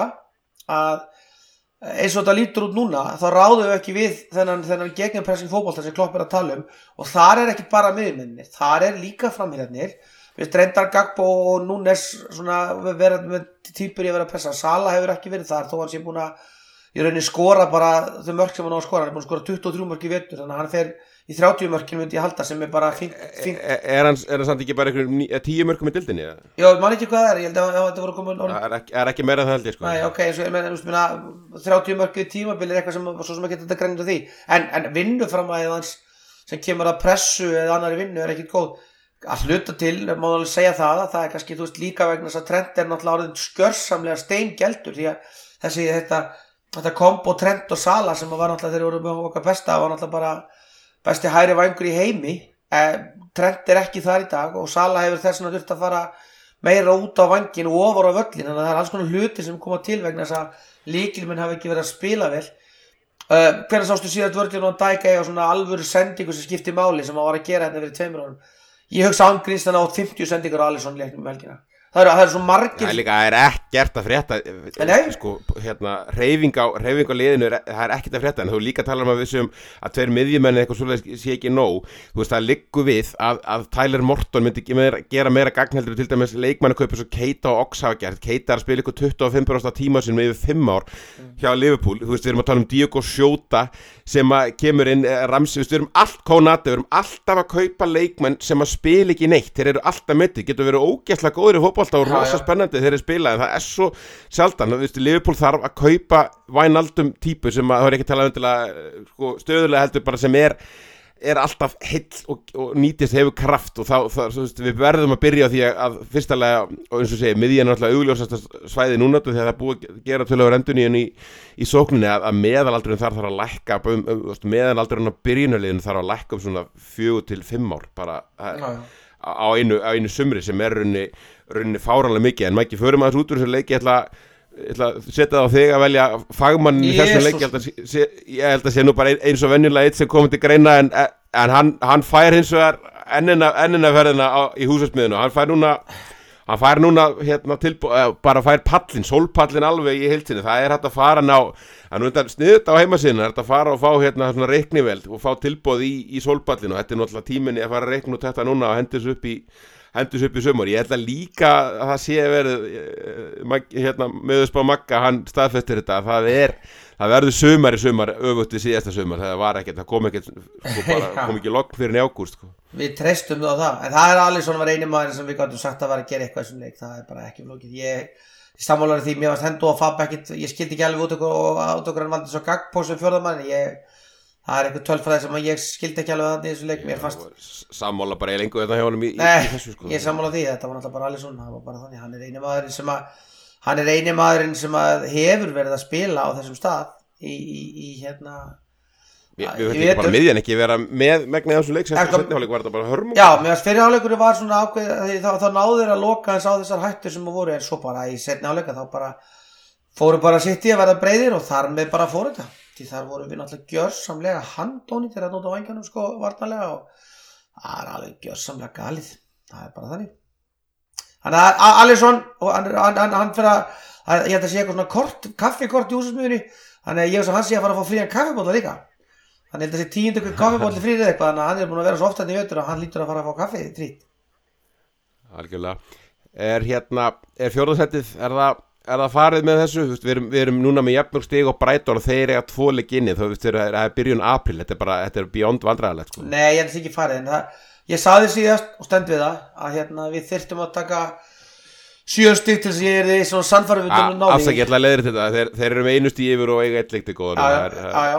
Speaker 2: að eins og þetta lítur út núna þá ráðum við ekki við þennan, þennan gegnpressing fótbolta sem Klopp er að tala um og þar er ekki bara miðjumennir, þar er líka framherjarnir. Við reyndar Gakpo og Núnes svona vera með týpur í að vera að pressa. Sala hefur ekki verið þar þó hann sé búin að í rauninni skora bara þau mörk sem hann á að skora, hann er búin að skora tuttugu og þrjú mörk í vetur, þannig að hann fer í þrjátíu mörkin myndi ég halda sem er bara fínt. fínt.
Speaker 1: Er, er, hann, er hann samt ekki bara einhverjum tíu mörkum í dildinni? Ja?
Speaker 2: Já, man ekki hvað það er, ég held að þetta voru komin...
Speaker 1: Það er ekki, er ekki meira en það held ég, sko.
Speaker 2: Nei, ok, eins og ég meina, þú veist, þrjátíu mörk í tímabil er eitthvað sem, svo sem ekki þetta grænir á því, en, en vinnuframæðið hans sem kemur að pressu eða annari vinnu er ekki góð. Að hluta til, má alveg segja það, að það er kannski, þú veist, líka vegna þess að Trent er náttúrulega orðinn skjörsamlega steingjeldur því að þessi, þetta Þetta kombo Trent og Sala sem var náttúrulega þegar við vorum með okkar besta var náttúrulega bara besti hægri vængur í heimi. Eh, Trent er ekki þar í dag og Sala hefur þess vegna þurft að fara meira út á vængin og ofar á völlin. Þannig að það er alls konar hluti sem koma til vegna þess að lykilmenn hafa ekki verið að spila vel. Eh, Hvernig sástu síðan Virgil van Dijk eiga svona alvöru sendingu sem skipti máli sem hann var að gera hérna fyrir tveimur árum. Ég hugsa angriðst hann á fimmtíu sendingar á Alisson leiknum um helgina. Það eru, það eru svo margir
Speaker 1: Það er líka, það er ekkert að frétta sko, hérna, hreyfing á, hreyfing á liðinu er, það er ekkert að frétta en þú líka talar um að við sem að tveir miðjumenn eitthvað svoleiðis sé ekki nóg þú veist, það liggur við að, að Tyler Morton myndi meira, gera meira gagnheldur til dæmis leikmannakaup svo Keita og Ox hafa gert Keita er að spila ykkur tuttugu og fimm prósent tíma sinni yfir fimm ár hjá Liverpool þú veist, við erum að tala um Diogo Jota sem að kemur inn Ramsey, við erum allt Konate, við erum alltaf að kaupa leikmenn sem að spila ekki neitt, þeir eru alltaf mitt getur verið ógeðslega góður í fótbolta og rosa spennandi þeir eru spilað, en það er svo sjaldan, þú veist, Liverpool þarf að kaupa Wijnaldum típu sem að það er ekki talað um til að sko, stöðulega heldur bara sem er er alltaf heill og, og nýtist hefur kraft og þá, þá svo, veist, við verðum að byrja á því að, að fyrstalega, og eins og segja, miðjan er náttúrulega augljósasta svæði núna því að það er búið að gera tölugur endurnýjun í, í sókninni að, að meðalaldurinn þar þarf að lækka um, um, meðalaldurinn á byrjunarliðinu þarf að lækka um svona fjögur til fimm ár bara að, á einu, á einu sumri sem er runni, runni fáranlega mikið en maður ekki förum aðeins út úr þessu leiki ég ætla ég ætla að setja það á þig að velja fagmann í þessum leik, ég held að sé, ég held að sé nú bara eins og venjulega eitt sem komið til greina en, en hann, hann fær hins vegar ennina, ennina ferðina á, í húsasmiðinu, hann fær núna hann fær núna hérna tilbú, bara fær pallin, sólpallin alveg í heilsinni, það er hægt að fara ná, hann er sniðut á heimasíðinu, það er hægt að fara og fá hérna svona reiknivel og fá tilboð í, í sólpallin og þetta er náttúrulega tíminni að fara að reikna út þetta núna og hendis upp í hendus upp í sumar, ég ætla líka að það sé verið hérna, meðusbá Magga, hann staðfestir þetta það er, það verður sumar í sumar öfugt við síðasta sumar, það var ekkert það kom ekkert, sko, bara, kom ekki logn fyrir í ágúst sko.
Speaker 2: Við treystum það á það, en það er alveg svona var eini maður sem við gáttum sagt að vera að gera eitthvað í þessum leik, það er bara ekki flókið ég, ég sammálar því, mér varst hendu og Fab ekkert ég skildi ekki alveg út okkur og át okkur en valdi svo Gagpo sem fjórðamann, ég það er einhver tölfræði sem ég skildi ekki alveg þannig í þessu leik mér fannst
Speaker 1: sammála bara ég lengu þetta hjá honum í,
Speaker 2: Nei,
Speaker 1: í þessu sko
Speaker 2: ég sammála því, þetta var náttúrulega bara alveg svona það var bara þannig, hann er eini maðurinn sem að hann er eini maðurinn sem að hefur verið að spila á þessum stað í, í, í hérna
Speaker 1: Við höfum ekki bara miðjan ekki vera með megnið þessu leik, setni hálfleik var þetta bara hörmung.
Speaker 2: Já, meðan fyrri hálfleikurinn var svona ákveð, þá, þá náðu þeir að loka eins á þessar hættur sem voru, en svo bara í setni hálfleika þá bara fóru bara sitt í að verða breiðir og þar með bara fóru þetta. Því þar voru við náttúrulega gjörsamlega handónýtir að nota á vængjunum sko varnarlega og það er alveg gjörsamlega galið. Það er bara þannig. Þannig að Alisson, hann, hann, hann fyrir að, að, ég held að sé eitthvað svona kort, kaffikort í húsasmiðunni, þannig að ég veist að hann sé að fara að fá frían kaffibólla líka. Hann held að sé tíundu kaffibólli frýr eða eitthvað, þannig að hann er búin að vera svo oft hérna í vetur og hann lítur að fara að fá kaffi trít.
Speaker 1: Algjörlega. Er hérna, er fjórðasettið, er það, er það farið með þessu? Við erum, við erum núna með jafnmörg stig og Brighton og þeir eiga tvo leik inni, þú veist, það er byrjun apríl, þetta er bara, þetta er beyond vandræðalegt sko.
Speaker 2: Nei, ég held að ekki farið, en það, ég sagði síðast og stend við það, að hérna við þyrftum að taka sjö stig til þess að ég er því svona sannfærður við um náði.
Speaker 1: Afsaki, ég ætla að leiðir þetta, þeir, þeir eru með einu stig yfir og eiga eitt leik til góður.
Speaker 2: Já, já,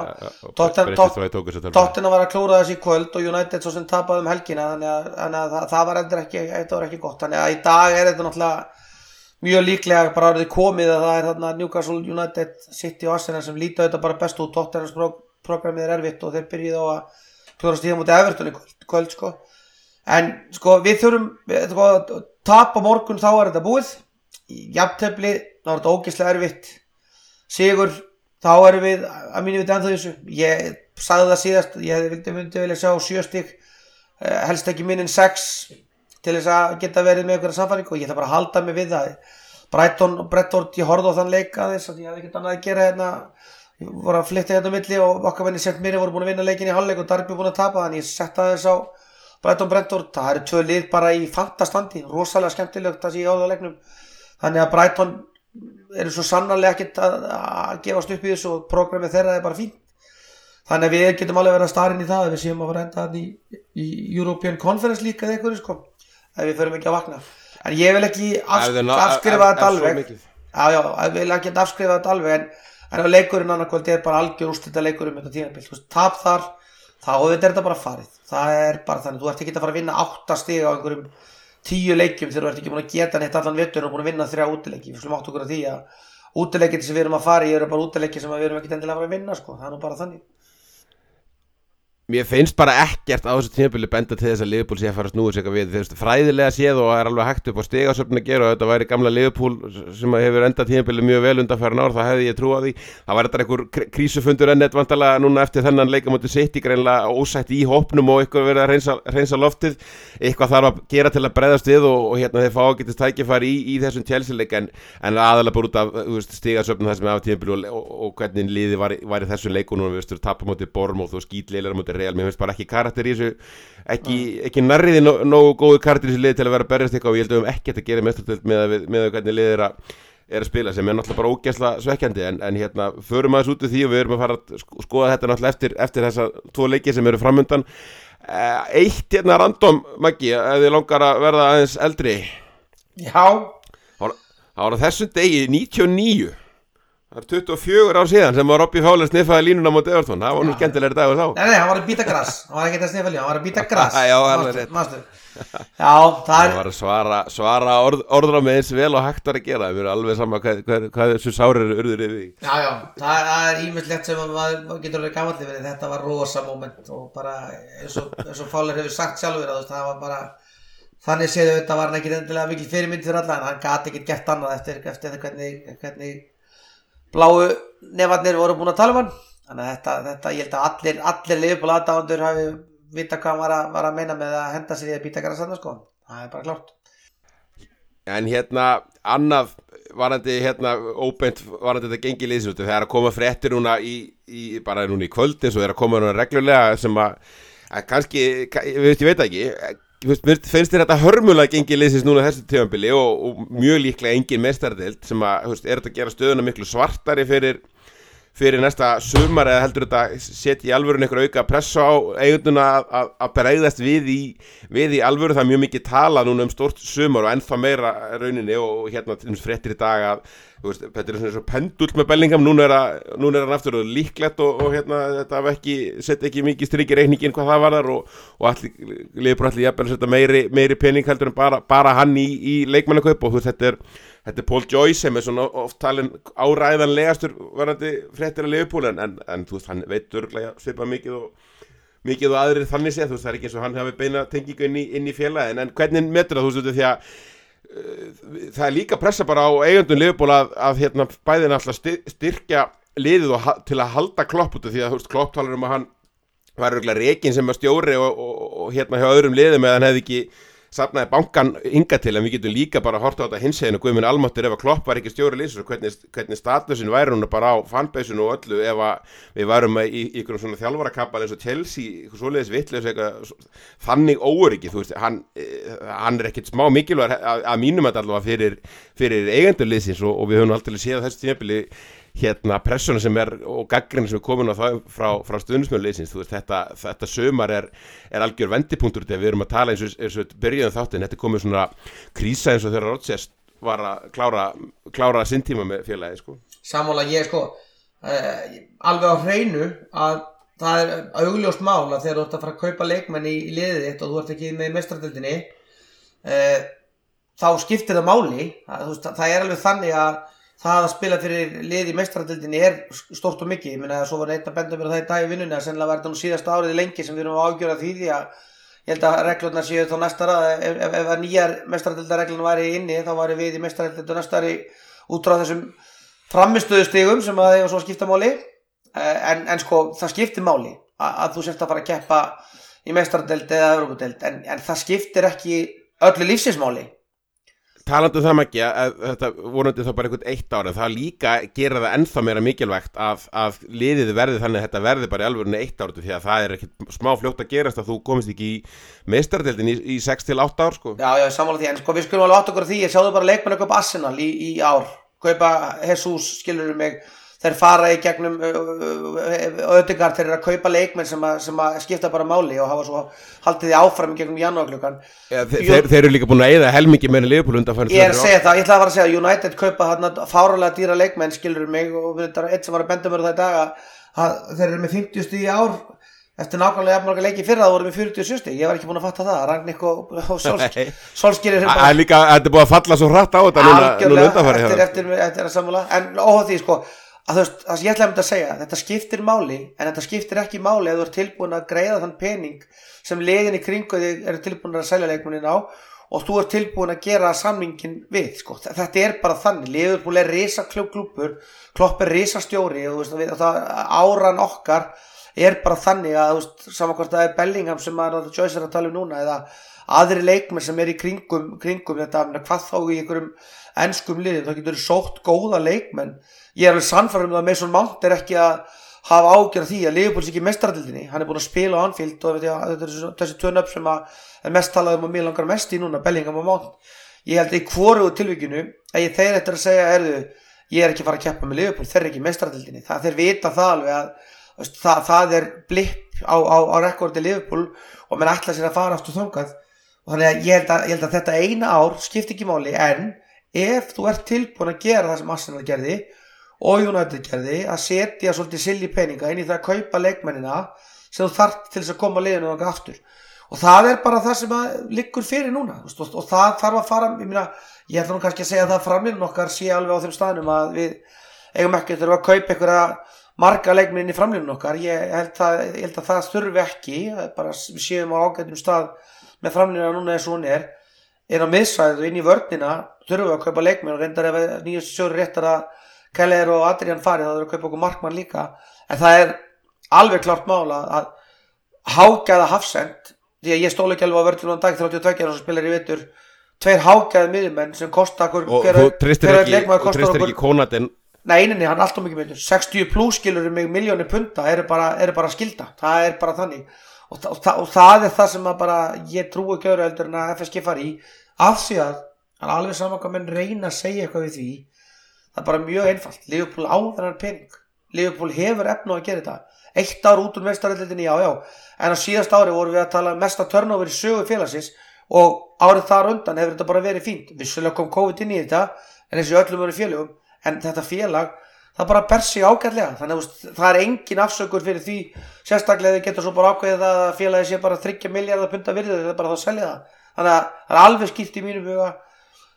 Speaker 2: já. Tottenham var að klóra þessi í kvöld og United svo sem tapaði um helgina, þannig að, þannig að það, það var endur ekki, þetta var ekki gott. Þannig að í dag er þetta náttúrulega mjög líklega bara orðið komið að það er þarna Newcastle, United, City og Arsenal sem líta þetta bara best út. Tottenhams programmið er erfitt og þeir byrjuðu á að klóra stíða mútið Everton í kvöld, sko. En sko við þurfum, sko, tap á morgun þá er þetta búið. Jafntefli, þá er þetta ógeðslega erfitt. Sigur, þá erum við, að mínu viti ennþá þessu. Ég sagði það síðast, ég vildi, vildi vilja sjá sjö stig, helst ekki minn en sex til þess að geta verið með einhverja samfæring og ég ætla bara að halda mig við það. Brighton og Brentford, ég horfði á þann leik aðeins, ég hafði ekkert annað að gera hérna. Ég voru að flytta hérna á milli og okkar venni Sent Mirren voru búin að vinna leikin í hálfleik og Darby búin að tapa, þannig ég setta þess á Brighton Brentford. Það eru tvö lið bara í fantastandi, rosalega skemmtilegt það sé ég á það leiknum. Þannig að Brighton eru svo sannarlega ekkert að, að gefast upp í þessu og programmið þeirra er bara fínt. Þannig að við getum alveg verið að starinn í það ef við séum að fara enda í, í European Conference League eða eitthvað sko, ef við förum ekki að vakna. En ég vil ekki af, afskrifa þetta alveg. Já, já, ég vil ekki afskrifa þetta alveg en, en á leikurinn annarkvöldi er bara algjör úrslita leikur um þetta tímabil. Tap þar, þá er þetta bara farið. Það er bara þannig, þú ert ekki að fara að vinna átta stig á einhverjum tíu leikjum þegar þú ert ekki búin að geta neitt allan vetur og búin að vinna þrjá útileiki. Við slum átt okkur að því að útileikir sem við erum að fara í eru bara útileikir sem við erum ekki endilega að fara að vinna sko. Það er nú bara þannig.
Speaker 1: Mér finnst bara ekkert á þessu tímabili benda til þess að Liverpool sé að fara að snúa sig eitthvað við. Þeir veist, fræðilega séð og er alveg hægt upp á stigasöfn að gera og þetta væri gamla Liverpool sem hefur endað tímabili mjög vel undanfarin ár, það hefði ég trúað því. Það var þetta einhver krísufundur enn eitt vantarlega núna eftir þennan leik á móti City, greinlega ósætt í hópnum og eitthvað verið að reynsa, reynsa loftið. Eitthvað þarf að gera til að bregðast við og, og hérna þeir fá að getast tækifæri í, í þessum Chelsea-leik en, en aðalega bara út af stigasöfn það sem af tímabili og, og, og hvernig liðið var, var í þessum leikum núna, við veist, tapa móti Bournemouth og skítleilar móti Real. Mér finnst bara ekki karakter í þessu, ekki, ekki nærriði nógu nó góðu karakter í þessu liði til að vera að berjast eitthvað og ég held að við höfum ekkert að gera meistaradeildar með að, með að hvernig liðið er að, er að spila sem er náttúrulega bara ógeðslega svekkjandi en, en hérna, förum aðeins út úr því og við erum að fara að skoða þetta náttúrulega eftir, eftir þessa tvo leiki sem eru framundan. Eitt hérna random, Maggi, ef þið langar að verða aðeins eldri.
Speaker 2: Já.
Speaker 1: Það var á þessum degi níutíu og níu. Það er tuttugu og fjögur ár síðan sem var Robbie Fowler sniffaði línuna móti Everton. Það var nú skemmtilegri dagur þá. Nei,
Speaker 2: nei, hann var að býta gras. Hann var ekki að sniffa línu, hann var að býta gras.
Speaker 1: Já, alveg rétt.
Speaker 2: Mástu. Já, það er...
Speaker 1: Það var að svara, svara orð, orðra með eins vel og hægt var að gera. Við erum alveg sama hvað, hvað, hvað þessu sárir urður yfir því.
Speaker 2: Já, já, það, það er ímislegt sem maður getur verið gamalli verið. Þetta var rosa moment og bara eins og, eins og Fowler hefur sagt sjálfur að það var bara... Þannig séðu þetta var hann ekki endilega mikil fyrirmynd fyrir alla en hann gat ekki gert annað eftir, eftir hvernig, hvernig bláu nefarnir voru búin að tala um hann. Þannig að þetta, þetta ég held að allir, allir Liverpool aðdáendur hafi vita hvað hann var að, var að meina með að henda sér í að býta gras þarna sko. Það er bara klárt.
Speaker 1: En hérna, annað varandi hérna óbeint varandi þetta gengi liðsins það er að koma fréttir núna í, í bara núna í kvöld eins og það er að koma núna reglulega sem að, að kannski, ég veit, ég veit ekki Mér finnst þér þetta hörmulega gengi liðsins núna þessu tímabili og, og mjög líklega engin meistaradeild sem að, veist, er þetta að gera stöðuna miklu svartari fyrir, fyrir næsta sumar eða heldur þetta setja í alvörun einhver auka pressa á eigunduna að, að bregðast við í, við í alvöru. Það er mjög mikið talað núna um stórt sumar og ennþá meira rauninni og, og hérna til þess fréttir í dag að veist, þetta er svona svo pendull með Bellingham, núna er, að, núna er hann aftur og líklegt og, og hérna þetta hafa ekki, setja ekki mikið strik í reikningin hvað það varðar og, og allir, liður bara allir jafnvel að setja meiri, meiri pening heldur en bara, bara hann í, í leikmannakaup og veist, þetta er, þetta er Paul Joyce sem er svona oft talin áræðanlegastur varandi fréttir að Liverpool en, en, en þú veist, hann veit örglega svipað mikið og mikið og aðrir þannig séð, þú veist, það er ekki eins og hann hafi beina tengingu inn í, inn í félagin, en hvernig metur það, þú veist, því að uh, það er líka pressa bara á eigandum Liverpool að, að hérna, bæðin alltaf styrkja liðið og til að halda Klopp út af því að, þú veist, Klopp talar um að hann var örglega rekinn sem að stjóri og, og, og hérna hjá öðrum liðum eða hann hefði ekki safnaði bankan inga til, en við getum líka bara að horta á þetta hinsegin og guðminn almáttur ef að Klopp var ekki stjóri liðs og hvernig, hvernig statusin væri hún bara á fanbaseinu og öllu ef að við varum í, í ykkur svona þjálfarakapal eins og Chelsea, ykkur svoleiðis vitlaus eitthvað þannig óöryggi, þú veist, hann, hann er ekkit smá mikilvægur að, að mínum að allavega fyrir, fyrir eigendur liðsins og, og við höfum aldrei séð þessu tímabili hérna pressuna sem er og gagnrýni sem er komin á það frá, frá stuðningsmönnliðsins, þú veist, þetta, þetta sömar er, er algjör vendipunktur þegar við erum að tala eins og, eins og byrjuðum þáttinn, þetta er komið svona krísa eins og þegar Rodgers var að klára, klára sinn tíma með félagi, sko.
Speaker 2: Sammála, ég sko, uh, alveg á hreinu að það er augljóst mál að þegar þú ert að fara að kaupa leikmenn í, í liðið þitt og þú ert ekki með meistaradeildinni, uh, þá skiptir það máli, að, veist, það er alveg þannig að það að spila fyrir lið í meistaradeildinni er stórt og mikið, ég meina að svo var neitt að benda mér það í dag í vinnunni að sennilega var þetta nú síðasta árið lengi sem við erum að ágjöra því því að ég held að reglurnar séu þá næsta rað, ef, ef, ef að nýjar meistaradeildarreglurnar væri inni þá væri við í meistaradeildu næsta ári út frá þessum framistöðustigum sem að þegar svo skipta máli, en, en sko það skiptir máli að, að þú sért að fara að keppa í meistaradeild eða Evrópudeild, en, en það skiptir ekki öllu lífsins máli.
Speaker 1: Talandi um það ekki að þetta vonandi þá bara einhvern eitt ára, það líka gera það ennþá meira mikilvægt að, að liðið verði þannig að þetta verði bara í alvörunni eitt ára því að það er ekkert smá fljótt að gerast að þú komist ekki í meistaradeildin í, í sex til átta ár, sko. Já,
Speaker 2: já, sammála því, en sko við skulum alveg átt okkur á því, ég sjáðu bara leikmenn að kaupa Arsenal í, í ár, kaupa Jesus, skilur mig, þeir fara í gegnum Ödegaard, þeir eru að kaupa leikmenn sem að, sem að skipta bara máli og hafa svo haldið því áfram í gegnum janúargluggan.
Speaker 1: Ja, þeir, þeir eru líka búin að eyða helmingi meira Liverpool undanfarið.
Speaker 2: Ég er að segja það, ég ætla að fara að segja að United kaupa þarna fáránlega dýra leikmenn, skilur mig, og þetta er eitt sem var að benda mér það í dag að þeir eru með fimmtíu stig í ár eftir nákvæmlega jafnmarga leiki fyrra, það voru með fjörutíu og sjö stig, ég var ekki búin að fatta það, Ragník og, og Solskýrir
Speaker 1: Það er líka, þetta er búin að falla svo hratt á þetta núna, núna undanfarið.
Speaker 2: Eftir, eftir, eftir að sammála, en óháð því sko að þú veist, það sem ég ætlaði að segja, þetta skiptir máli, en þetta skiptir ekki máli ef þú ert tilbúin að greiða þann pening sem liðin í kringu þig eru tilbúin að selja leikmennin á og þú ert tilbúin að gera samningin við, sko. Þetta er bara þannig, Liverpool er risaklúbbur, Klopp er risastjóri og þú veist, það áran okkar er bara þannig að, þú veist, saman hvort það er Bellingham sem að Joyce er að tala um núna eða aðri leikmenn sem er í kringum, kringum þetta, hvað þá í einhverjum enskum liðum, þá getur sótt góða leikmenn. Ég er alveg sannfærður um það að Mason Mount er ekki að hafa ágjörð því að Liverpool sé ekki í meistaradeildinni, hann er búin að spila á Anfield og veit ég, þetta er þessi turn-up sem að er mest talað um og mér langar mest í núna, Bellingham og Mount. Ég held að í hvorugu tilvikinu að ég þeir eftir að segja, erðu, ég er ekki að fara að keppa með Liverpool, þeir er ekki í meistaradeildinni, það þeir vita það alveg að það, það er blipp á, á, á rekordi Liverpool og menn ætla sér að fara aftur þangað og þannig að ég held að, ég held að þetta eina ár skiptir ekki máli, en ef þú ert tilbúin að gera það sem Arsenal gerði og United gerði, að setja svolítið silly peninga inn í það að kaupa leikmennina sem þú þarft til þess að koma liðinu þangað aftur og það er bara það sem að liggur fyrir núna og, og, og það þarf að fara, ég meina ég ætla nú kannski að segja að það framlýnum okkar sé alveg á þeim staðnum að við eigum ekki þurfa að kaupa einhverja marga leikmenn í framlýnum okkar, ég held, að, ég held að það þurfi ekki, bara við séum á ágætum stað með framlýnuna núna eins og hún er inn á miðsvæðið og inn í vörnina þurfum við að kaupa leikmenn og reyndar ef nýjast sjóri réttar að Keller og Adrian farið, þá þurfum við að kaupa okkur markmann líka, en það er alveg klart mála að hágæða hafsend, því að ég stóla ekki alveg á vörnum á dag þrjátíu og tvö sem spilar í vetur, tveir hágæði miðjumenn sem kosta okkur
Speaker 1: og þú tristir ekki, ekki Konatinn.
Speaker 2: Nei, neini, hann er alltaf mikið myndur, sextíu pluss skilur mig miljónir punta eru bara, eru bara skilda, það er bara þannig og, og, og, og það er það sem að bara ég trúi ekki öðru heldur en að F S G fari í af því að hann alveg saman hvað menn reyna að segja eitthvað við því það er bara mjög einfalt, Liverpool á þennan pening Liverpool hefur efni á að gera þetta eitt ár út úr meistaraldeildinni, já, já en á síðast ári vorum við að tala mesta turnover í sögu félagsins og árið þar undan hefur þetta bara verið fínt vissulega kom COVID inn í þetta en þessi öllum verið félögum en þetta félag, það bara ber sig ágætlega þannig að það er engin afsökur fyrir því sérstaklega þið getur svo bara ákveðið að félagi sé bara þriggja milljarða punta virði það er bara þá að selja það þannig að það er alveg skýrt í mínum huga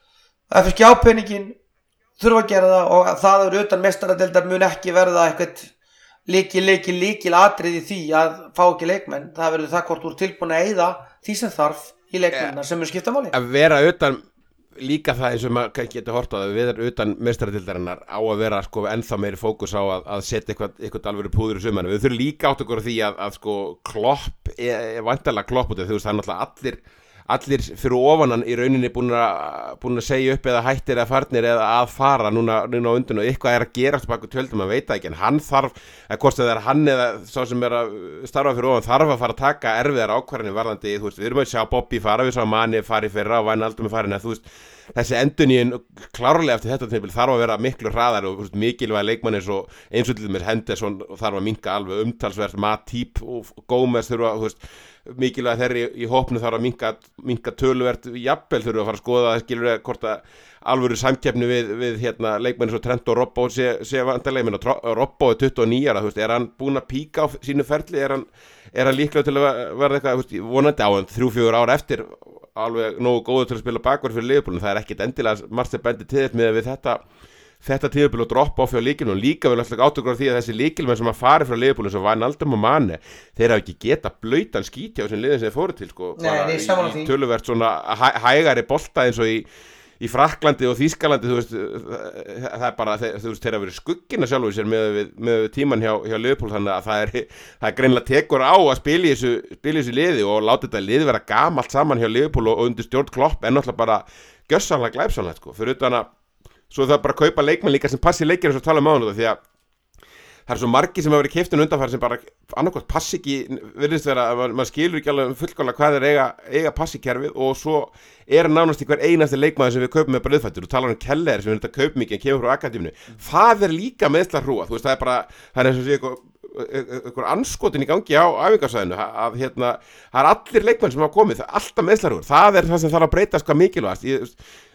Speaker 2: F S G ápenningin þurfa að gera það og það eru utan meistaradeildar mun ekki verða eitthvað líkil, líkil, líkil atriði því að fá ekki leikmenn. Það verður það hvort þú er tilbúin að eyða því sem þarf í leikmennina sem mun skipta máli.
Speaker 1: Að vera utan, líka það eins og maður getur hort á það, við erum utan meistaradeildarinnar á að vera sko ennþá meiri fókus á að, að setja eitthvað, eitthvað alveg púður í sumarinu. Við þurfum líka átt okkur á því að, að sko Klopp, er vantarlega Klopp út af þú veist, það er náttúrulega allir allir fyrir ofanan í rauninni búin að búin að segja upp eða hættir eða farnir eða að fara núna, núna á undan og eitthvað er að gerast bak við tjöldum, maður veit það ekki en hann þarf, eða hvort það er hann eða sá sem er að starfa fyrir ofan þarf að fara að taka erfiðar ákvarðanir varðandi, þú veist, við erum að sjá Bobby fara, við sá Mani fari fyrra og Wijnaldum er farin, þú veist, þessi endurnýjun klárlega eftir þetta tímabil þarf að vera miklu hraðar og veist, mikilvæg leikmann eins og eins og til dæmis Henderson og þarf að minnka alveg umtalsvert Matip og Gómez þurfa, þú veist, mikilvæg þeirri í hópnu þarf að minnka, minnka töluvert jafnvel þurfa að fara að skoða það skilur við hvort að alvöru samkeppni við, við hérna, leikmenn eins og Trent og Robbo sé, sé vantarlega, ég meina Robbo er tuttugu og níu ára, þú veist, er hann búinn að píka á sínu ferli, er hann, er hann líklega til að verða eitthvað, þú veist, vonandi á hann þrjú, fjögur ára eftir alveg nógu góður til að spila bakverð fyrir Liverpool, það er ekkit endilega margt sem bendir til þess með við þetta þetta tímabil og droppa á fjá líkilmenn og líka vel alltaf átökur á því að þessi líkilmenn sem að fari frá Liverpool eins og Wijnaldum og Mane þeir hafa ekki geta blautan skíti á þessum liðin sem þeir fóru til sko,
Speaker 2: Nei,
Speaker 1: bara
Speaker 2: nei,
Speaker 1: í, í töluvert svona hæ, hægari bolta eins og í í Frakklandi og Þýskalandi, þú veist, það er bara, þú veist, þeir hafa verið skuggina sjálfur sér með, með, með tíman hjá, hjá Liverpool, þannig að það er, það er greinilega tekur á að spila í þessu, spila í þessu liði og láta þetta liði vera gamalt saman hjá Liverpool og, og undir stjórn Klopp en náttúrulega bara gjössanlega glæpsanlega, sko, fyrir utan að, svo það bara að kaupa leikmenn líka sem passi leikir eins og tala um á hann því að það er svo margir sem hafa verið keyptir undanfæri sem bara annarkvæmt passi ekki, virðist vera að maður skilur ekki alveg fullkomlega hvað er eiga, eiga passi kerfið og svo er nánast í hver einasti leikmaður sem við kaupum með brauðfættur og talar um Keller sem við þetta kaupum mikið en kemur frá akademínu, mm. það er líka meðsla hrúa, þú veist það er bara, það er eins og sé eitthvað, eitthvað anskotin í gangi á æfingarsvæðinu að hérna, það er allir leikmenn sem hafa komið, það er alltaf meðsla hrúa, það er það sem þarf að breyta sko mikilvægast, ég,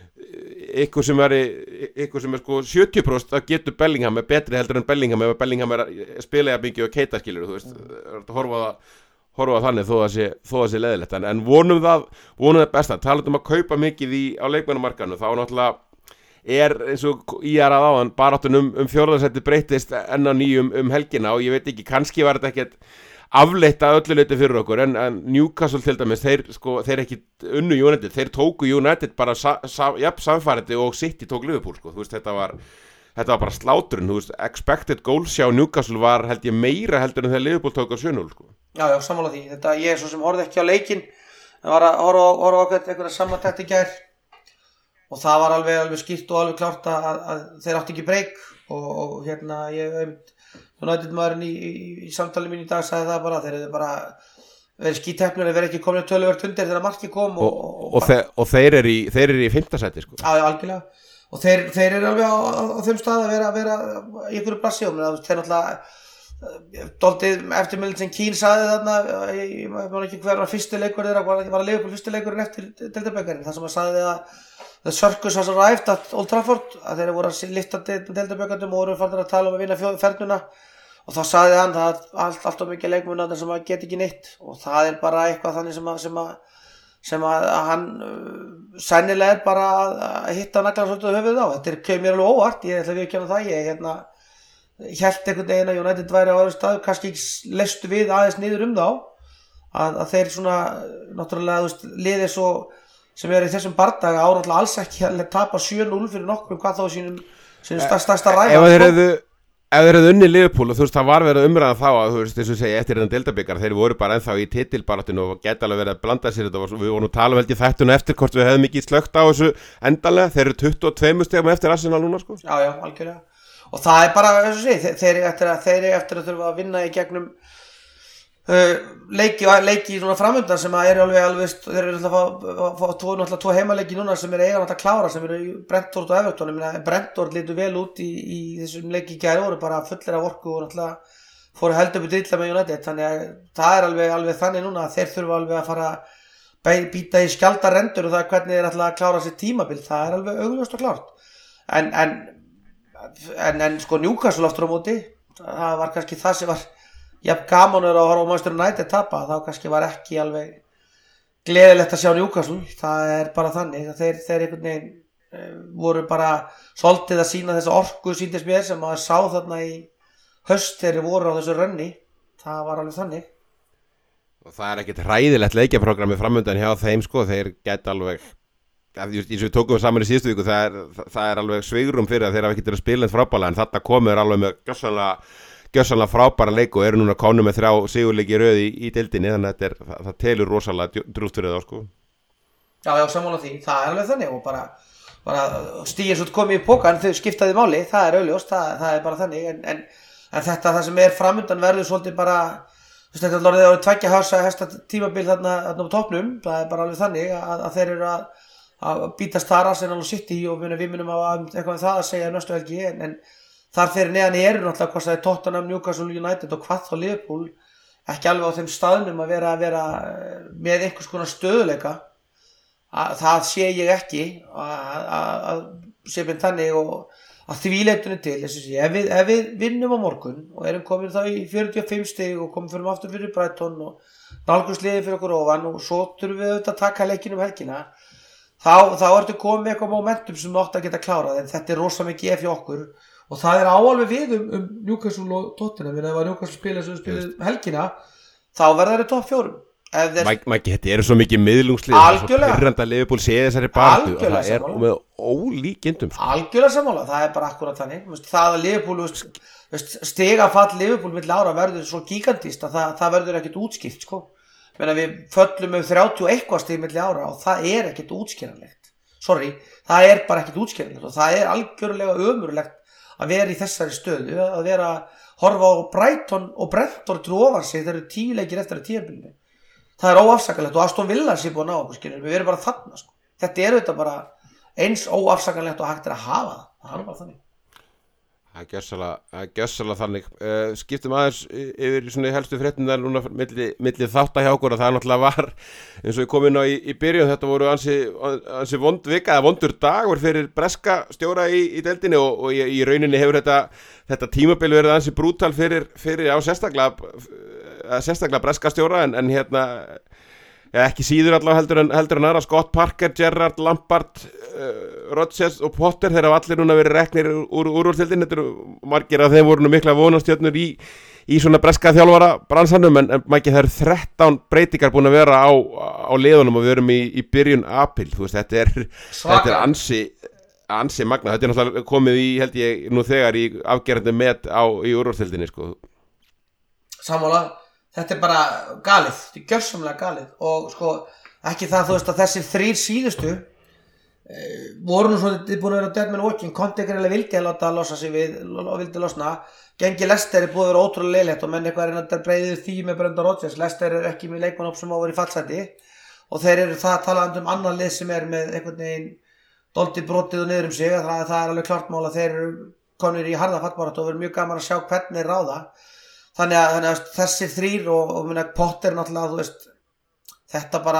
Speaker 1: ykkur sem er, ykkur sem er sko sjötíu prósent að getur Bellingham er betri heldur en Bellingham ef Bellingham er spilaði að byggja og keita skilur, þú veist, mm. horfa það horfa þannig þó að sé, þó að sé leðilegt en, en vonum það, vonum það besta talað um að kaupa mikið í, á leikmannamarkaðinu þá náttúrulega er eins og í er að áðan baráttun um, um fjórðarsætti breytist enn á nýjum um helgina og ég veit ekki, kannski var þetta ekkert afleitt að öllu leyti fyrir okkur en, en Newcastle til dæmis, þeir, sko, þeir ekki unnu United, þeir tóku United bara sa, sa, jafn samfærandi og City tók Liverpool, sko, þú veist, þetta var þetta var bara sláturinn, þú veist, expected goals hjá Newcastle var held ég meira heldur en þegar Liverpool tók á sjö núll, sko.
Speaker 2: Já, já, sammála því, þetta ég er svo sem horfði ekki á leikinn, en var að horfa, horfa okkur einhverja samantækt í gær og það var alveg, alveg skýrt og alveg klárt að, að, að þeir átti ekki breyk og, og hérna, ég United maðurinn í, í, í samtali mín í dag sagði það bara, þeir eru bara verið skítefnir að vera ekki komin töluvert undir þegar markið kom og,
Speaker 1: og, og, og, þe og þeir eru í, í fimmta sæti sko.
Speaker 2: Já, algjörlega og þeir, þeir eru alveg á, á, á þeim stað að vera, vera í einhverju brassi og þeir náttúrulega dóltið eftirmyndin sem Keane sagði þarna ég maður ekki hver var fyrstu leikur þeirra var, var að lifa på fyrstu leikurinn eftir deildaböggarinn þar sem að sagði að The circus has arrived at Old Trafford að þeir voru að lifta deildaböggandum og voru farin að tala um að vinna fernuna og þá sagði hann það allt, allt of mikið leikmunna sem að geta ekki neitt og það er bara eitthvað þannig sem að, sem að, sem að, að hann uh, sennilega er bara að, að hitta naglan svolítið höfuð á þetta er kemur mér alveg óvart, ég ætla að viðurkenna það ég hérna, hélt einhvern veginn að United væri á öðrum stað kannski ekki lestu við aðeins niður um þá að, að þeir svona náttúrulega þú veist, liðið svo sem er í þessum bardaga ánáttúrulega alls ekki að tapa sjö núll fyrir nokkrum hvað þá sínum, sínum stærsta, stærsta ræða
Speaker 1: ef þeir hefðu ef þeir hefðu unni Liverpool og þú veist það var verið umræðan þá að þú veist þess að segja eftir þennan deildabikar þeir voru bara ennþá í titilbaráttinu og geta alveg verið að blanda sér þetta og við vorum að tala um held ég þættuna eftir hvort við hefðum ekki slögt á þessu endanlega þeir eru tuttugu og tvö stigum eftir Arsenal núna sko
Speaker 2: já já algjörlega og það er bara eins og sé þeir eru eftir að þeir eru eftir að þurfa að vinna í gegnum Uh, leiki, leiki svona framöndan sem að er alveg alveg þeir eru alltaf að fá tvo, tvo heimaleiki núna sem eru eiga að klára sem eru Brentford og Everton Brentford litur vel út í, í þessum leiki í gær voru bara fullir af orku og alltaf fóru heldur upp í drilla með United þannig að það er alveg, alveg þannig núna að þeir þurfa alveg að fara að býta í skjaldarendur og það er hvernig þeir alltaf að klára sér tímabil það er alveg augljóst og klárt en, en, en, en sko Newcastle aftur á móti það var kannski það sem var jafn gaman er að horfa á Manchester United tapa þá kannski var ekki alveg gleðilegt að sjá Newcastle það er bara þannig þeir, þeir einhvern veginn voru bara svolítið að sína þessa orku síndist mér sem maður sá þarna í höst þegar þeir voru á þessu rönni. Það var alveg þannig.
Speaker 1: Og það er ekkert hræðilegt leikjaprogrammi framöndan hjá þeim sko, þeir geta alveg, eins og við tókum saman í síðustu viku, það er, það er alveg sveigrum fyrir að þeir hafa ekki til að spila eins frábæla, en þarna komur alveg með gjössanlega, gjössanlega frábæra leik og eru núna konu með þrjá sigurleiki röð í, í deildinni, þannig að þetta er, það, það telur rosalega drúst fyrir það sko.
Speaker 2: Já, já, sammála því, það er alveg þannig og bara, bara stígir svo komið í pókan, þau skiptaði máli, það er augljóst, það, það er bara þannig, en, en, en þetta það sem er framöndan verður svolítið bara, þetta er orðið tveggja hasa hesta tímabil þarna, þarna á toppnum, það er bara alveg þannig að, að þeir eru að, að bítast þar Arsenal og City og muni, við munum að eitthvað um það að segja næstu helgi, en, en þar þeir neðan eru náttúrulega hvað það er Tottenham, Newcastle United og hvað þá Liverpool, ekki alveg á þeim staðnum að vera, að vera með einhvers konar stöðuleika, að, það sé ég ekki að, að, að sé mynd þannig og að því leitinu til, þess að sé, ef við, ef við vinnum á morgun og erum komin þá í fjörutíu og fimm stig og komum fyrir aftur fyrir Brighton og nálgumst liðið fyrir okkur ofan og svo þurfum við auðvitað að taka leikinn um helgina, þá, þá ertu komið með eitthvað momentum sem átt að geta klárað, en þetta er rosa mikið ef hjá okkur og það er áalveg við um, um Newcastle og Tottenham, en ef að Newcastle spila sem við spilum helgina, þá verða þeir topp fjórum.
Speaker 1: Mæki, þetta eru svo mikið miðlungslið, það er svo fyrranda Liverpool sé þessari barðu og það er með ólíkindum sko.
Speaker 2: Algjörlega sammála, það er bara akkurat þannig, það að Liverpool stigafall Liverpool milli ára verður svo gigantist að það, það verður ekkert útskýrt sko. Menna við föllum um þrjátíu og eitthvað stig milli ára og það er ekkert útskýranlegt, sorry, það er bara ekkert útskýranlegt og það er algjörlega ömurlegt að vera í þessari stöðu, að vera horfa á Brighton og Brentford til ofan sig, þeir eru tíu leikir eftir að tímabilinu. Það er óafsakanlegt og Aston Villa sé búin að ná okkur, skilur, við erum bara þarna sko. Þetta er auðvitað bara eins óafsakanlegt og hægt er að hafa það, það er bara þannig.
Speaker 1: Það er gjössalega, það er gjössalega þannig. Uh, skiptum aðeins yfir svona helstu fréttirnar núna milli, milli þátta hjá okkur að það náttúrulega var, eins og við komum inn á í, í byrjun, þetta voru ansi, ansi vond vika, eða vondur dagur fyrir breska stjóra í, í deildinni og, og í, í rauninni hefur þetta, þetta tímabil verið ansi brútal fyrir, fyrir á sérstaklega, sérstaklega breska stjóra en, en hérna ja, ekki síður allavega heldur en, heldur en aðra Scott Parker, Gerrard, Lampard uh, Rodgers og Potter, þeir hafa allir núna verið reknir úr úrvalstildinni, þetta eru margir af þeim voru nú mikla vonastjörnur í, í svona breska þjálfara bransanum en, en mæki það eru þrettán breytingar búin að vera á, á liðunum og við erum í, í byrjun apríl, þú veist, þetta er, þetta er ansi ansi magna, þetta er náttúrulega komið í held ég nú þegar í afgerandi met á, í úrvalstildinni sko.
Speaker 2: Sammála. Þetta er bara galið, þetta er gjörsamlega galið og sko ekki það þú veist að þessir þrír síðustu e, voru nú svona búin að vera dead man walking, Conte greinlega vildi að láta losa sig við og vildi losna, gengi Leicester er búið að vera ótrúlega leiðilegt og menn eitthvað er að breyðið því með Brendan Rodgers, Leicester er ekki með leikmannhóp sem á að vera í fallsæti og þeir eru það talað um annan lið sem er með einhvern veginn doldið brotið og niður um sig, það, það er alveg klart mál að þeir eru konur í harða fallbaráttu og verður mjög gaman að sjá hvernig þeir ráða. Þannig að, þannig að þessir þrír og, og minna, Potter náttúrulega, þú veist, þetta bara,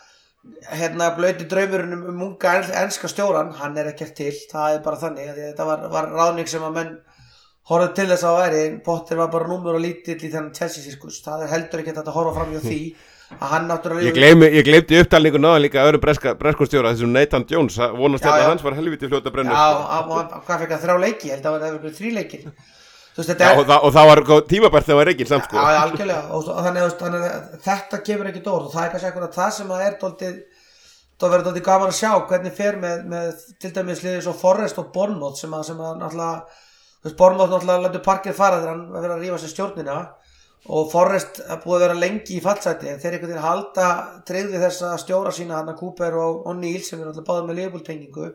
Speaker 2: hérna, blauti draumurinn um, um unga enska stjóran, hann er ekkert til, það er bara þannig, að þetta var, var ráðning sem að menn horfðu til þess að væri, Potter var bara númer og lítill í þennan Chelsea-sirkus, það er heldur ekki að horfa fram hjá því, að hann náttúrulega...
Speaker 1: Ég gleymi, ég gleymdi upptalningu náðan líka öðrum breskustjóra, þessum Nathan Jones, vonast þetta hans var helviti fljóta að brenna.
Speaker 2: Já, og hvað fekk að þrjá leiki, held að það var þrjú leikir. Veist,
Speaker 1: Já, er... og, það, og það var tímabært þegar það var reygin samt sko.
Speaker 2: Já, algjörlega, og, og þannig, þannig að þetta kemur ekki dór og það er kannski eitthvað það sem að er dóltið, það verður dóltið gaman að sjá hvernig fer með, með til dæmis liðið svo Forrest og Bournemouth sem að, sem að náttúrulega, þú veist, Bournemouth náttúrulega lætur Parker fara þegar hann verður að rífa sér stjórnina og Forrest er búið að vera lengi í fallsæti en þeir einhvern veginn halda tryggði þessa stjóra sína hann að Cooper og, og Neil sem er náttúrulega báður með Liverpool-tengingu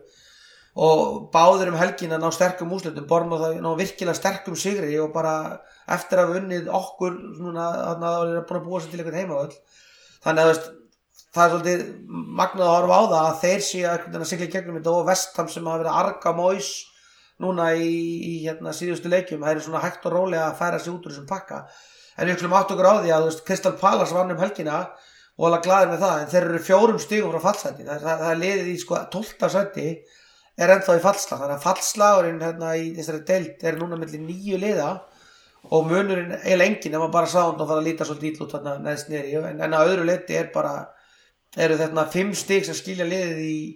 Speaker 2: og báðir um helgina ná sterkum úrslitum, Bournemouth að ná virkilega sterkum sigri og bara eftir að hafa unnið okkur núna að það er búin að búa sér til einhvern heimavöll þannig að veist, það er svolítið magnað að horfa á það að þeir séu að sigla í gegnum þetta og West Ham sem hafa verið að arga Moyes núna í, í hérna, síðustu leikjum, það er svona hægt og rólega að færa sig út úr þessum pakka en við skulum átt okkur á því að veist, Crystal Palace vann um helgina og alveg glaðir með það en þeir eru fjórum stigum frá fallsæti það, það, það er liðið í sko, tólfta sæti er ennþá í fallslag, þannig að fallslagurinn hérna í þessari deild er núna milli níu liða og munurinn eiginlega enginn ef maður bara sá hann og fara að líta svolítið ítl út þarna neðst niður en, en að öðru leiti er bara eru þetta fimm stig sem skilja liðið í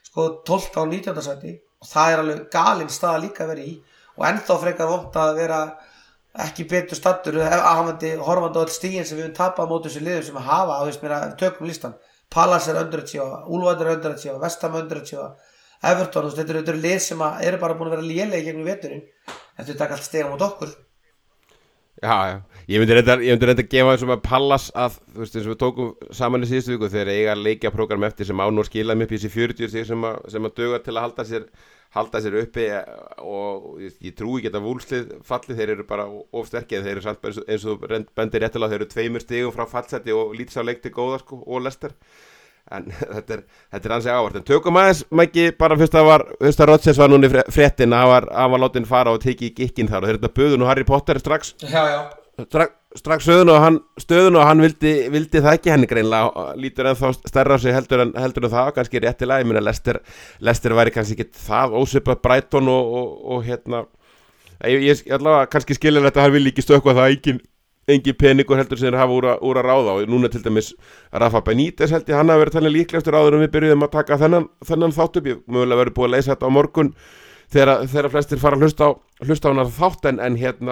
Speaker 2: sko tólfta og nítjánda sæti og það er alveg galin staða líka að vera í og ennþá frekar vont að vera ekki betur stattur hafandi, horfandi á öll stigin sem við höfum tapað á móti þessu liðum sem að hafa, þú veist mér að tökum listan Palace er undirachiefa, Úlfarnir er undirachiefa, Vestham undirachiefa, Everton, þú veist, þetta eru, þetta eru lið sem að eru bara búin að vera lélegir gegnum veturinn en þau taka allt stiga mot okkur.
Speaker 1: Já, já, ég myndi reynda, ég myndi reynda að gefa þessum að Palace að, þú veist, eins og við tókum saman í síðustu viku þegar eiga leikjaprógram eftir sem á nú skilaði upp í þessi fjörutíu stig sem að, sem að duga til að halda sér, halda sér uppi og ég, ég trúi ekki að Wolveslið falli, þeir eru bara of sterkir, þeir eru samt bara eins og bendir réttilega, þeir eru tveimur stigum frá fallseti og lítið sá leik til góða sko og Leicester. En þetta er, þetta er ansið ávart en tökum aðeins Maggi bara fyrst að var fyrst að Rodgers var núna í fréttin hann var, hann var látinn fara og tekið í gikkinn þar og þeir þetta buðu nú Harry Potter strax
Speaker 2: já, já.
Speaker 1: strax, strax stöðun og hann stöðun og hann vildi, vildi það ekki henni greinlega lítur ennþá stærra á sig heldur en, heldur en það kannski réttilega, ég meina Leicester Leicester væri kannski ekki það ósvipað Brighton og, og, og hérna ég, ég, ég allavega kannski skiljanlegt að hann vil ekki stökkva það engin engin peningur heldur sem þeir hafa úr að, úr að ráða og núna til dæmis Rafa Benítez held ég hann hafi verið talin líklegastur áður en við byrjuðum að taka þennan, þennan þátt upp ég mögulega verið búið að leysa þetta á morgun þegar, þegar flestir fara að hlusta á, hlusta á hann þátt en, en hérna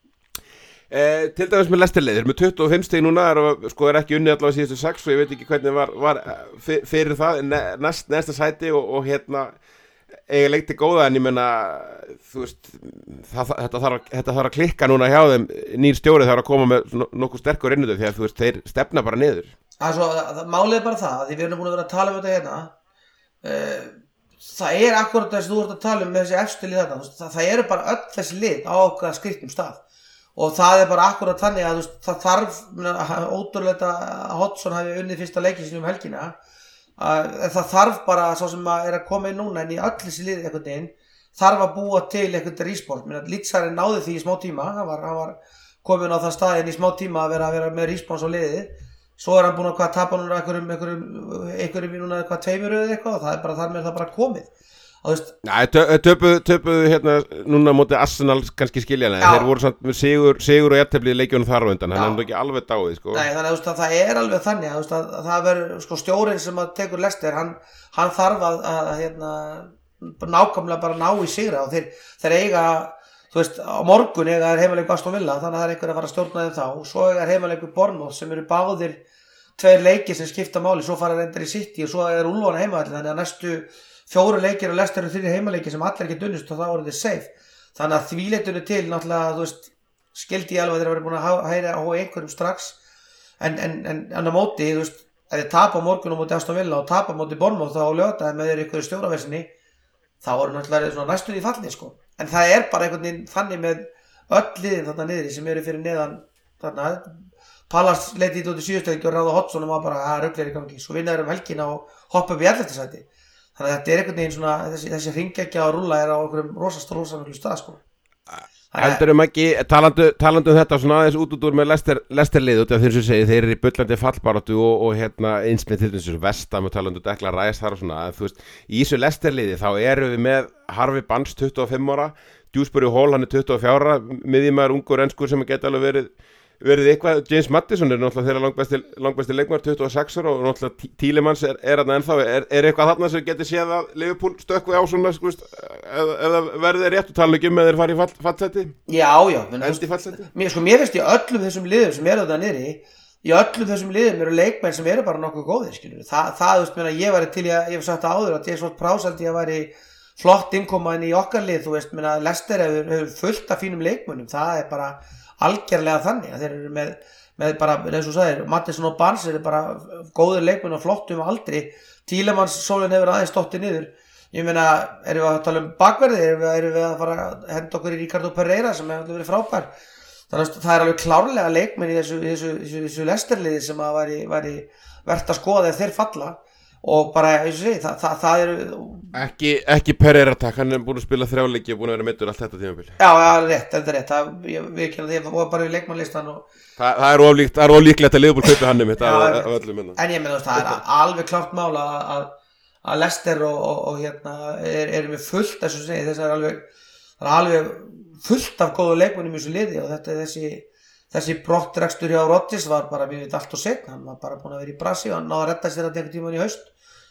Speaker 1: e, til dæmis með Leicester-leiðir með tuttugu og fimm stig núna er, sko, er ekki unnið allavega síðustu sex og ég veit ekki hvernig var, var fyrir það næst, næsta sæti og, og hérna eiga leikti góða en ég menna þú veist það, þetta, þarf, þetta þarf að klikka núna hjá þeim nýr stjóri þarf að koma með nokkuð sterkur inn í þau því að þú veist þeir stefna bara niður
Speaker 2: altså, málið er bara það því við erum búin að vera að tala um þetta hérna uh, það er akkurat þess að þú ert að tala um með þessi efstu lið þarna það, það eru bara öll þessi lið á okkar skriftum stað og það er bara akkurat þannig að veist, það þarf ótrúlega að Hodgson hafi unnið fyrsta leikinn sinni um helgina að það þarf bara svo sem að er að koma inn núna en í öll þessi lið einhvern veginn þarf að búa til einhvern respons Lítsarinn náði því í smá tíma hann var, hann var komin á það staðinn í smá tíma að vera, að vera með respons á liðið svo er hann búin að hvað tapa núna einhverjum einhverjum, einhverjum í núna hvað tveimur eða eitthvað og það er bara þar með það bara komið
Speaker 1: Næ, töpuðu töpu, hérna núna móti Arsenal kannski skiljanlega þeir voru samt með sigur, sigur og jafntefli í leikjunum þar á undan hann er nú ekki alveg dáið sko.
Speaker 2: Nei, þannig að, að það er alveg þannig að, að, að það verður sko, stjórinn sem að tekur Leicester hann, hann þarf að, að hérna, nákvæmlega bara ná í sigra og þeir, þeir eiga þú veist, á morgun eiga er heimaleik Aston Villa þannig að það er einhver að fara að stjórna þeim þá og svo eiga er heimaleik við Bournemouth sem eru báðir tveir leikir sem skipta máli svo fara reyndar í City og svo er Úlfarna heimavelli þannig að næstu fjóru leikir og Leicester eru þrír heimaleiki sem allir ekki dunnust og það voru þeir safe þannig að því leitinu til náttúrulega þú veist skildi ég alveg að þeir eru búin að hæra á einhverjum strax en, en, en, en á móti þú veist ef þeir tapa morgun á móti Aston Villa og tapa á móti Bournemouth þá á lögðaði með þeir einhverju stjóraversinni þá voru náttúrulega svona næstur í falli sko en það er bara einhvern veginn þannig með öll liðin þarna niðri sem eru fyrir neðan þarna Palace leiti út í síðustu og ráða Hodgson og maður bara að ruglir í gangi svo vinna þeir um helgina og hoppa upp í ellefta sæti þannig að þetta er einhvern veginn svona þessi, þessi hringekja og rúlla er á einhverjum rosast rosamiklu stað sko
Speaker 1: Heldur um ekki, talandu, talandu um þetta svona aðeins út út úr með Leicester, Leicester lið út af því sem segir, þeir eru í bullandi fallbaráttu og, og hérna eins með til þessu Vestham og talandu Declan Rice þar og svona að, þú veist, í þessu Leicester liði þá eru við með Harvey Barnes tuttugu og fimm ára Dewsbury Hall hann er tuttugu og fjögurra ára miðjumaður ungur enskur sem geta alveg verið verið eitthvað, James Maddison er náttúrulega þeirra langbesti, langbesti leikmaður tuttugu og sex ára og náttúrulega Tielemans er, er þarna ennþá er, er eitthvað þarna sem getur séð að Liverpool stökkvi á svona skust, eða, eða verði rétt og tala ekki um með þeir fara í fall, fallseti
Speaker 2: Já, já,
Speaker 1: endi fallseti
Speaker 2: mér, sko, mér finnst í öllum þessum liðum sem eru þarna niðri í öllum þessum liðum eru leikmenn sem eru bara nokkuð góðir skilur. Þa, það, þú veist, meina, ég væri til ég, ég hef sagt það áður að ég er svona prásaldi að væri flott innkoma inn í okkar lið, þú veist, meina, Leicester hefur, hefur fullt af fínum leikmönnum, það er bara algjörlega þannig að þeir eru með, með bara, eins og sagðir, Maddison og Barnes eru bara góðir leikmenn og flottum aldrei, Tielemans sólinn hefur aðeins dottið niður, ég meina, erum við að tala um bakverði, erum við, erum við að fara að henda okkur í Ricardo Pereira sem hefur verið frábær, þannig að það er alveg klárlega leikmenn í þessu, þessu, þessu, þessu Leicester-liði sem að væri, væri verðt að skoða þegar þeir falla og bara, eins og segi, það, það, það eru
Speaker 1: ekki, ekki Pereira takk, hann er búin að spila þrjáleiki og búin að vera meiddur allt þetta tímabil
Speaker 2: Já, það er rétt, þetta er rétt það, ég, við kynna því að það var bara í leikmannlistan og
Speaker 1: það, það er oflíkt, það er oflíklegt að Liverpool kaupi hann um þetta af, af öllum minna.
Speaker 2: En ég meina, það er alveg klart mál að, að, að Leicester og, og, og hérna er, er með fullt, þessu segi, þess er alveg það er alveg fullt af góðu leikmannum í þessu liði og þetta er þessi þessi brottrekstur hjá Rodgers var bara, við veit allt og segn, hann var bara búin að vera í brasi og hann náði að redda sér þetta einhvern tímann í haust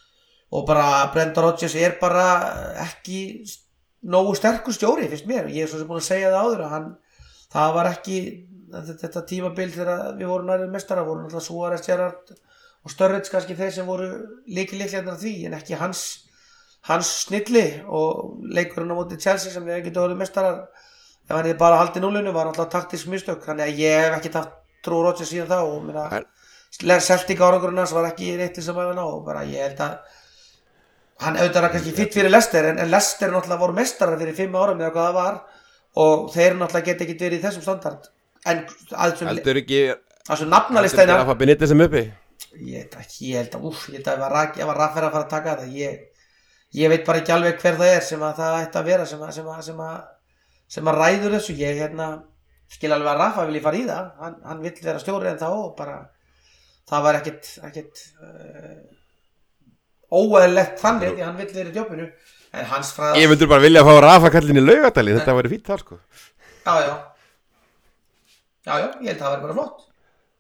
Speaker 2: og bara Brendan Rodgers er bara ekki nógu sterkur stjóri finnst mér, ég er svo sem búin að segja það áður að hann, það var ekki þetta tímabil þegar við vorum nærið mestara, voru náttúrulega Suárez, Gerrard og Sturridge kannski þeir sem voru lykilíklarnir því, en ekki hans hans snilli og leikurinn á móti Chelsea sem við getum orðið mestarar ef hann hefði bara haldið núllinu var náttúrulega taktísk mistök, þannig að ég hef ekki haft trú Rodgers síðan þá og mér Celtic árangurinn hans var ekki rétt sem að ná og bara ég held að hann auðvitað er kannski fitt fyrir Leicester en, en Leicester náttúrulega voru mestarar fyrir fimm árum eða hvað það var og þeir náttúrulega geta ekki verið í þessum standard en
Speaker 1: heldur ekki
Speaker 2: þessu nafnalisteina
Speaker 1: að fá Benitez sem uppi
Speaker 2: ég, ég held að úf, ég held að ef að Rafa er að fara að taka það ég, ég veit bara ekki alveg hver það er sem að það ætti að vera sem að, sem að, sem að, sem að ræður þessu ég hérna, skil alveg að Rafa vilji fara í það hann, hann vill vera stjóri en þá og bara það var ekkit, ekkit uh, óeðlilegt þannig því hann vill vera í jobbinu en hans fræðast
Speaker 1: ég myndur bara vilja að fá Rafa kallin í Laugardalinn þetta væri fínt þar sko
Speaker 2: já já já já, ég held að það væri bara flott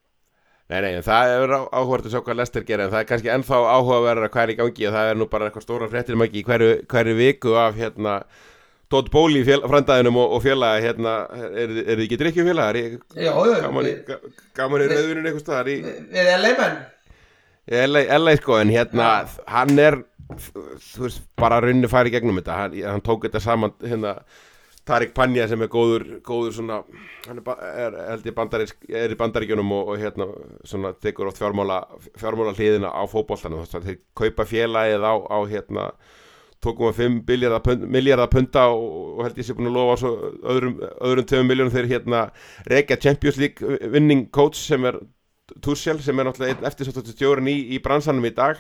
Speaker 1: nei nei, en það er áhugavert að sjá hvað Leicester gera en það er kannski ennþá áhugaverðara hvað er í gangi og það er nú bara eitthvað stóra fréttir mæki í hverju, hverju viku af hérna Todd Bowley frændaðinum og, og félaga hérna, er, er þið ekki drykkjufélagar?
Speaker 2: Já, já,
Speaker 1: gaman, ga, gaman í rauðunum einhvers staðar í
Speaker 2: við L A menn
Speaker 1: L A, L A sko, en hérna ja. Hann er, þú veist, bara rauninni færi gegnum þetta, hann, hann tók þetta saman hérna, Tariq Panja sem er góður, góður svona, hann er, er held ég bandarísk, er í bandaríkjunum og, og hérna svona tekur oft fjármála, fjármála hliðina á fótboltanum, þess að þeir kaupa félagið á, á hérna tókum að fimm milljarða punta og, og held ég sé búin að lofa svo öðrum, öðrum tveimur miljónum þeir hérna rekja Champions League winning coach sem er Tuchel sem er náttúrulega einn eftirsóttasti stjórinn í, í bransanum í dag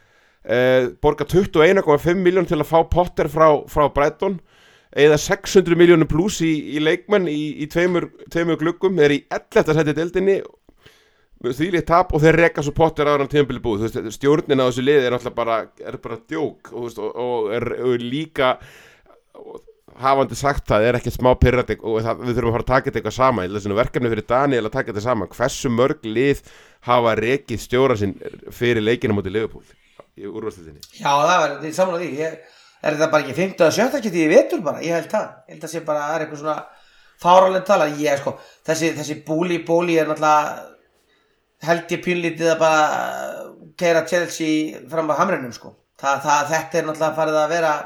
Speaker 1: eh, borga tuttugu og einn komma fimm milljón til að fá Potter frá, frá Brighton eða sex hundruð milljónum pluss í, í leikmenn í, í tveimur, tveimur gluggum þeir í ellefta sæti deildinni þvílíkt tap og þeir reka svo Potter áður en tímabili búið, þú veist, stjórnin á þessu liði er náttúrulega bara, er bara djók og, og, og er og líka og, hafandi sagt það er ekki smá pirrandi og það, við þurfum að fara að taka þetta eitthvað sama ég held að verkefni fyrir Daniel að taka þetta sama hversu mörg lið hafa rekið stjóra sinn fyrir leikinu móti Liverpool í úrvarsdeildinni. Já, það var því sammála því ég, er þetta bara ekki fimmta eða sjötta kemur í vetur bara, ég held það ég held að sé bara, það er eitthvað svona fáránlegt tala, ég sko, þessi, þessi búli búli er náttúrulega held ég pínlítið að bara keyra Chelsea fram á hamrinum sko. Það, það, þetta er náttúrulega farið að vera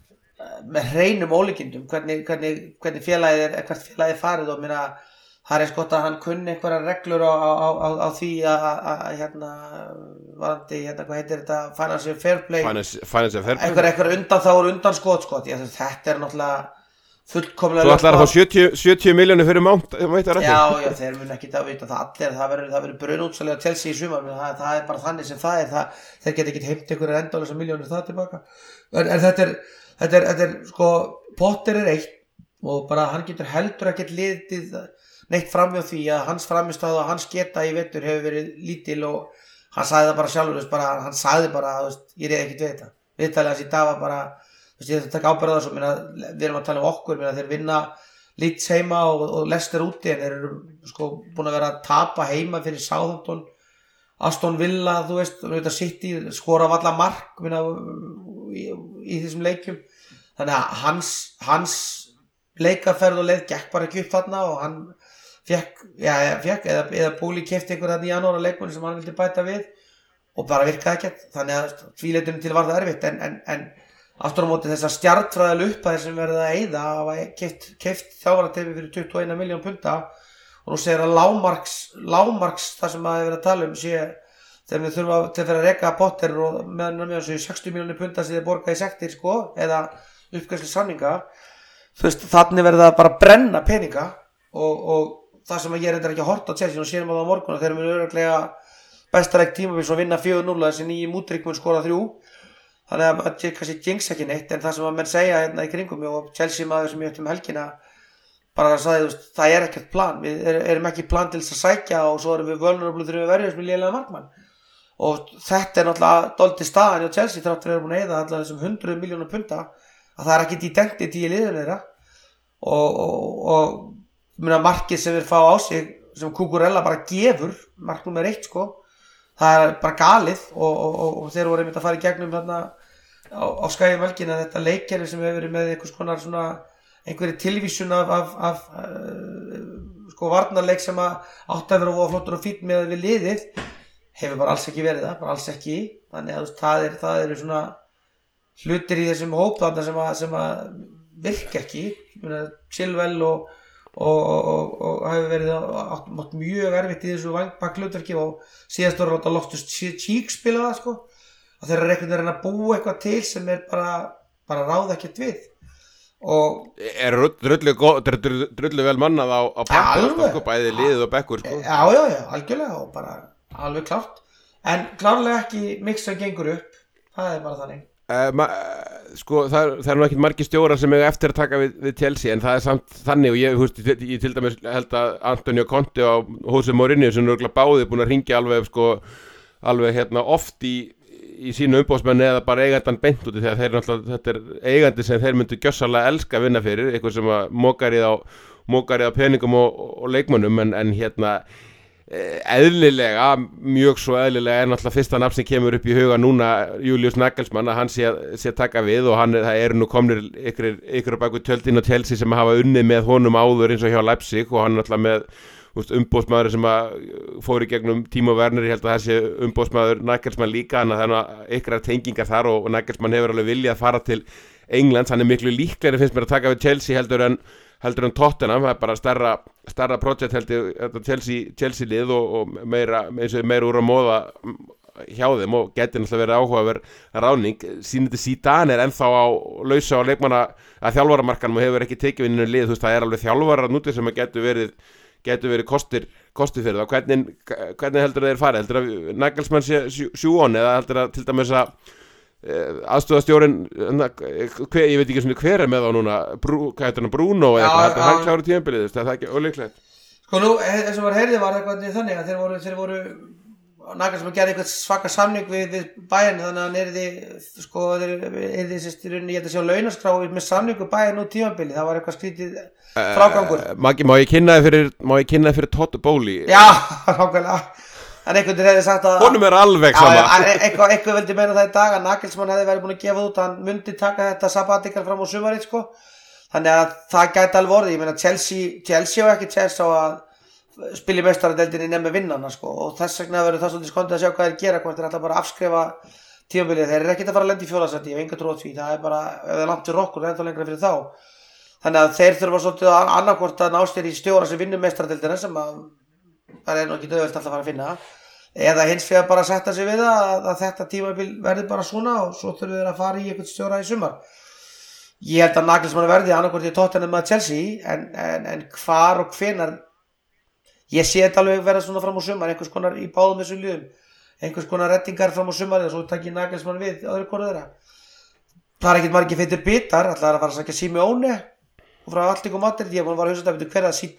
Speaker 1: með hreinum ólíkindum hvernig, hvernig, hvernig félagið er hvert félagið er farið og minna, það er eins gott að hann kunni einhverjar reglur á, á, á, á því að hérna varandi, hérna hvað heitir þetta financial fair play einhver, einhver undan þá er undan skot sko. Þetta er náttúrulega fullkomlega þú ætlar að fá sjötíu, sjötíu miljónir fyrir Mount já, já, þeir mun ekki að vita það allir, það verður, það verður brunútsalega Chelsea í sumar, það, það er bara þannig sem það er það, þeir geta ekki heimt einhverjar endalösa miljónir það tilbaka en, en þetta er, þetta er, þetta er sko, Potter er eitt og bara hann getur heldur ekkert litið neitt framjá því að hans framistæð og hans geta í vetur hefur verið lítil og hann sagði það bara sjálfur bara, hann sagði bara, veist, ég reyði ekkert við þetta viðtalið hans í dag var bara ég þetta taka ábyrgð á þessu, við erum að tala um okkur, minna, þeir vinna Leeds heima og, og Leicester úti en þeir eru sko búin að vera að tapa heima fyrir Southampton, Aston Villa, þú veist, þetta City skora valla mark minna, í, í þessum leikjum, þannig að hans, hans leikaferð og leið gekk bara ekki upp þarna og hann fekk, já, fekk eða, eða Búli keypti einhver þarna í janúar á leikmunni sem hann vildi bæta við og bara virkaði ekkert, þannig að tvíleitunum til var það erfitt en, en, en aftur á móti þessar stjarnfræðilega upphæðir sem verið að eyða hafa keypt, keypt þjálfarateymi fyrir tuttugu og eina milljón punta og nú segir að lágmarks, lágmarks það sem maður hefur verið að tala um sé þegar við þurfum að, til að fyrir að reka Potter og meðan með þessu sextíu milljónir punta sem þið borga í sektir sko eða uppgæslu samninga þú veist þannig verið að bara brenna peninga og, og það sem að ég er ekki að horta á Chelsea og séum að það á morgun og þeir eru öruglega bestaleg tímabil svo vinna fjögur núll þessi nýji Mudryk mun skora þrjú þannig að það kannski jinx ekki neitt en það sem að menn segja hérna í kringum og Chelsea maður sem ég höfði um helgina bara að sagði, veist, það er ekkert plan við er, erum ekki plan til þess að sækja og svo erum við vulnerable þegar við verjum sem lélega markmann og þetta er náttúrulega dálítið staðan og Chelsea þráttur eru búin að eyða allar þessum hundruð milljónum punta að það er ekkert identity í liðinu þeirra og, og, og myrna markið sem við fá á sig sem Cucurella bara gefur mark nummer eitt sko
Speaker 2: það er bara galið og, og, og, og þeir voru einmitt að fara í gegnum þarna á, á skæjum velgin að þetta leikkerfi sem hefur verið með einhvers konar svona einhverju tilvísun af, af, af uh, sko varnarleik sem að átti að vera of flottur og fínn með við liðið hefur bara alls ekki verið það, bara alls ekki þannig að það er, það eru svona hlutir í þessum hóp þarna sem að, sem að virka ekki Chilwell og og, og, og hefur verið átt, átt mjög erfitt í þessu bakhlutverki og síðast voru láta Loftus Cheek spila það sko og þeir eru einhvern veginn að búa eitthvað til sem er bara, bara ráða ekkert við og
Speaker 1: er drullu vel mannað á, á pakka sko, bæði liðið og bekkur sko.
Speaker 2: já, já, já, algjörlega og bara alveg klárt en klárlega ekki mix sem gengur upp það er bara þannig
Speaker 1: uh, ma, sko það, það er nú ekkert margir stjórar sem eiga eftir að taka við, við Chelsea en það er samt þannig og ég, húst, ég, ég til dæmis held að Antonio Conte og Jose Mourinho sem eru báðið búin að ringja alveg sko, alveg hérna oft í í sínu umbóðsmenni eða bara eigandan beint úti þegar þeir náttúrulega, þetta er eigandi sem þeir myndu gjössalega elska að vinna fyrir eitthvað sem að mókarið á, mókarið á peningum og, og leikmönnum en, en hérna eðlilega, mjög svo eðlilega er náttúrulega fyrsta nafn sem kemur upp í huga núna Julius Nagelsmann að hann sé, sé taka við og hann, það eru nú komnir ykkur, ykkur á baku tjöldin og Chelsea sem hafa unnið með honum áður eins og hjá Leipzig og hann náttúrulega með umbóðsmaður sem að fór í gegnum Timo Werner, ég held að þessi umbóðsmaður Nagelsmann líka, þannig að það er ykkur tengingar þar og Nagelsmann hefur alveg viljað að fara til Englands, hann er miklu líklegri finnst mér að taka við Chelsea heldur en heldur en Tottenham, það er bara starra starra projekt heldur þetta Chelsea, Chelsea lið og, og meira, eins og meira úr að móða hjá þeim og geti náttúrulega verið áhugaverð ráðning, sínandi Zidane er ennþá á lausa á leikmanna að þjálfaramarkanum og hefur ekki tekið við innan lið, þú veist það er alveg þjálfarar núti sem að getur verið getur verið kostir, kostir fyrir það hvernig, hvernig heldur þeir fara heldur að Nagelsmann sé sjúon eða heldur að til dæmis að aðstofastjórin ég veit ekki svona hver er með þá núna Brú, hvað heitir hann, Bruno eða eitthvað heldur hann klára tímabilið, það er ekki ólíklegt
Speaker 2: sko nú, eins og var heyrðið var eitthvað þannig að þeir voru, þeir voru Nagelsmann gerði eitthvað svaka samning við, við Bayern þannig að hann er því sko, er því sérst í rauninni ég ætla að sjá launaskrá með samningu Bayern nú tímabilið það var eitthvað skrítið frágangur
Speaker 1: uh, Maggi, má ég kynna þið fyrir má ég kynna þið fyrir Todd Bowley
Speaker 2: já, rákvæmlega en einhvern veginn hefði sagt að
Speaker 1: honum er alveg sama
Speaker 2: eitthvað, eitthvað vildi meina það í dag að Nagelsmann hefði verið búin að gefa út hann myndi taka þetta sabbatikal fram á sumarið sko þannig að það gæti alveg orðið ég meina Chelsea, Chelsea og ekki Chelsea á að spila í meistaradeildinni nefn vinnana sko og þess vegna verður það svolítið skondið að sjá hvað þeir gera hvort þeir ætla bara að afskrifa tímabilið þeir eru ekkert að fara að lenda í fjólasæti ég hef enga trú á því það er bara ef það er langt fyrir okkur ennþá lengra fyrir þá þannig að þeir þurfa svolítið að annarkvort að nást þér í stjóra sem vinnur meistaradeildina sem að það er nú ekki auðvelt alltaf að fara að finna eða hins vegar bara að setja sig við að, að þetta tímabil verður bara svona og svo þurfum þeir að fara í einhvern stjóra í sumar ég held að Nagelsmann verði annarkvort í Tottenham með Chelsea en, en, en hvar og hvenar ég sé þetta alveg verða svona fram á sumar einhvers konar í báðum þessum liðum einhvers konar rettingar fram á sumar og svo takk ég Nagelsmann við öðru konar þeirra það er ekkert margir feitir bitar alltaf að fara að sækja Simeone og frá allt ykkur matur ég er búin að fara að hugsa þetta hver að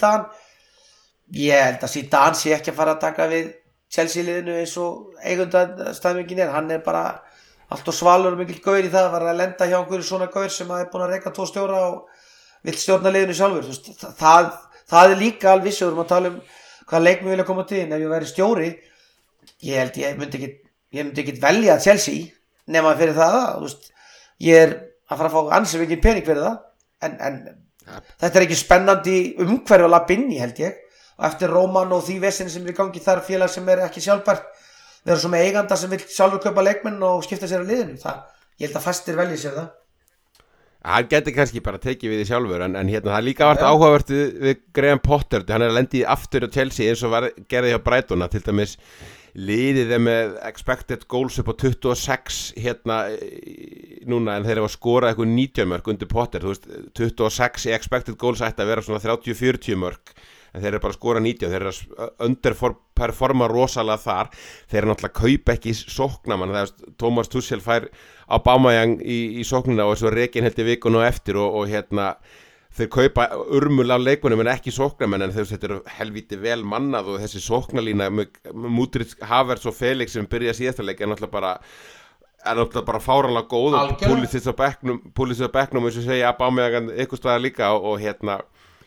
Speaker 2: Zidane ég held að Zidane sé ekki að fara að taka við Chelsea liðinu eins og eigundastæmingin er hann er bara allt og svalur og mikil gaur í það að fara að lenda hjá einhverju svona gaur sem er búin að reka tvo stjóra og vill stjórna liðinu sjálfur það, það, það er líka alveg vissi við erum að tala um hvað leikmenn vilja koma til ef ég væri stjóri ég held ég myndi ekki ég myndi ekki velja Chelsea nema fyrir það veist, ég er að fara að fá ansið ekki pening fyrir það en, en ja. Þetta er ekki spennandi umhverfi að lappa inn í held ég og eftir Róman og því vesinni sem er í gangi þar félag sem er ekki sjálfbært vera svo með eiganda sem vil sjálfur kaupa leikmenn og skipta sér á liðinu það, ég held að fastir velja sér það
Speaker 1: hann getur kannski bara tekið við því sjálfur en, en hérna það er líka vart áhugavert við, við Graham Potter, hann er að lendi aftur á Chelsea eins og var gerði hjá Brighton til dæmis liðið þeim með expected goals upp á tuttugu og sex hérna núna en þeir eru að skora eitthvað nítján mörk undir Potter, þú veist tuttugu og sex í expected goals ætti að vera svona þrjátíu til fjörutíu mörk en þeir eru bara að skora nítján, þeir eru að underperforma rosalega þar þeir eru náttúrulega að kaupa ekki sóknamann það er Thomas Tuchel fær á Aubameyang í, í sóknina og svo rekin held í vikun og eftir og, og hérna þeir kaupa urmul af leikmönnum en ekki sóknamenn en þetta eru helvíti vel mannað og þessi sóknalína Mudryk, Havertz og Felix sem byrja síðasta leik er náttúrulega bara er náttúrulega bara fáranlega góð og Pulisic á bekknum Pulisic á bekknum eins og segja Aubameyang eitthvað staðar líka og, og hérna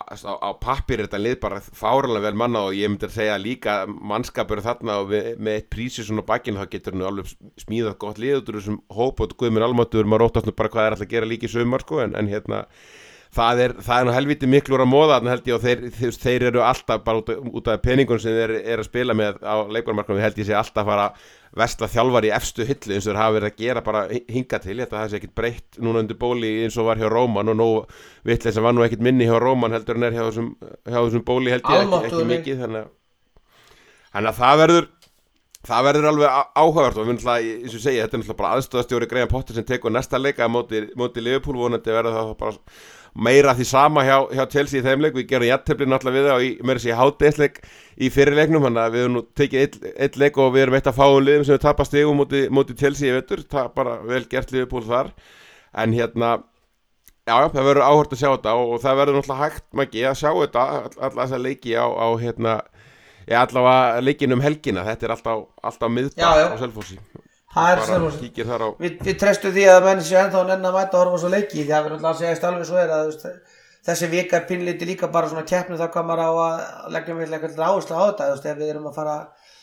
Speaker 1: á, á pappir er þetta lið bara fáranlega vel manna og ég myndi að segja líka mannskapur þarna og við, með eitt prísi svona bakinn þá getur hann alveg smíðað gott lið út úr þessum hóp og guðminn almáttur maður óttast nú bara hvað er alltaf að gera líka í sumar sko en, en hérna það er, það er nú helviti miklur að móða þarna held ég og þeir, þeir, þeir eru alltaf bara út, út af peningun sem þeir eru að spila með á leikmannamarkaðnum held ég sé alltaf að fara versla þjálfar í efstu hillu eins og þeir hafa verið að gera bara hinga til þetta það sé ekkit breytt núna undir Bóli eins og var hjá Róman og nú vitleið sem var nú ekkit minni hjá Róman heldur en er hjá þessum, hjá þessum Bóli held ég ekki, ekki mikið þannig, þannig að það verður það verður alveg áhugavert og við náttúrulega, eins og segja, þetta er náttúrulega bara aðstoðarstjóri Graham Potter sem tekur næsta leika móti, móti Liverpool vonandi verður það bara meira því sama hjá, hjá Chelsea í þeim leik, við gerum jafntefli náttúrulega við það og í, meira sér hádegisleik í fyrirleiknum, þannig að við erum nú tekið eitt, eitt leik og við erum eitt af fáum liðum sem við tapast stigum móti, móti Chelsea í vetur, það er bara vel gert Liverpool þar, en hérna já, já, það verður áhört að sjá þetta og, og það verður náttúrulega hægt magi að sjá þetta alla þessa leiki á, á hérna Já, allavega leikin um helgina, þetta er alltaf, alltaf miðbæð á Selfossi.
Speaker 2: Það er Selfossi.
Speaker 1: Á...
Speaker 2: Við, við treystum því að menn séu ennþá nenn að mæta að horfa svo leiki, því að við náttúrulega segist alveg svo er að veist, þessi vika er pínlítið líka bara svona keppni þá kann maður á að leggja með eitthvað áherslu á þetta, veist, ef við erum að fara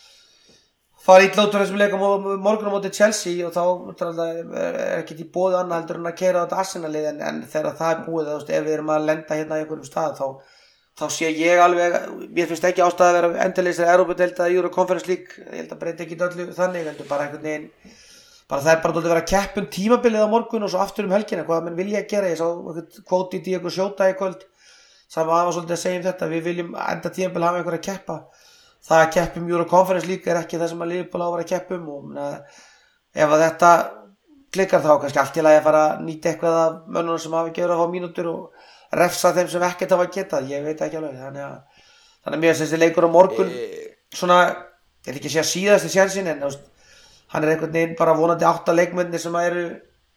Speaker 2: fara illa út úr þessum leikum morgunum móti Chelsea og þá er ekki í boði annað heldur en að keyra á þetta Arsenal-lið en, en þegar það er búið, veist, ef við erum að lenda hérna í einhverjum stað þá þá sé ég alveg, mér finnst ekki ástæða að vera endilegis að Evrópudeild eða Euro Conference League, ég held að breyta ekki öllu þannig, heldur bara einhvern veginn, bara það er bara að vera keppum tímabilið á morgun og svo aftur um helgina, hvað menn vilja gera, ég sá einhvern kvóti í Diego Jota í kvöld, sem var svolítið að segja um þetta, við viljum enda tímabilið hafa einhver að keppa, það að keppum Euro Conference League er ekki það sem að Liverpool á að vera keppum og mena, ef að þetta klikkar þá kannski allt í lagi að fara að nýta eitthvað af mönnunum sem hafi ekki verið að fá mínútur og refsa þeim sem ekkert hafa getað, ég veit ekki alveg þannig að, þannig að mér finnst þessi leikur á morgun svona, ég vil ekki segja síðasti sénsinn en hann er einhvern veginn bara vonandi átta leikmennir sem eru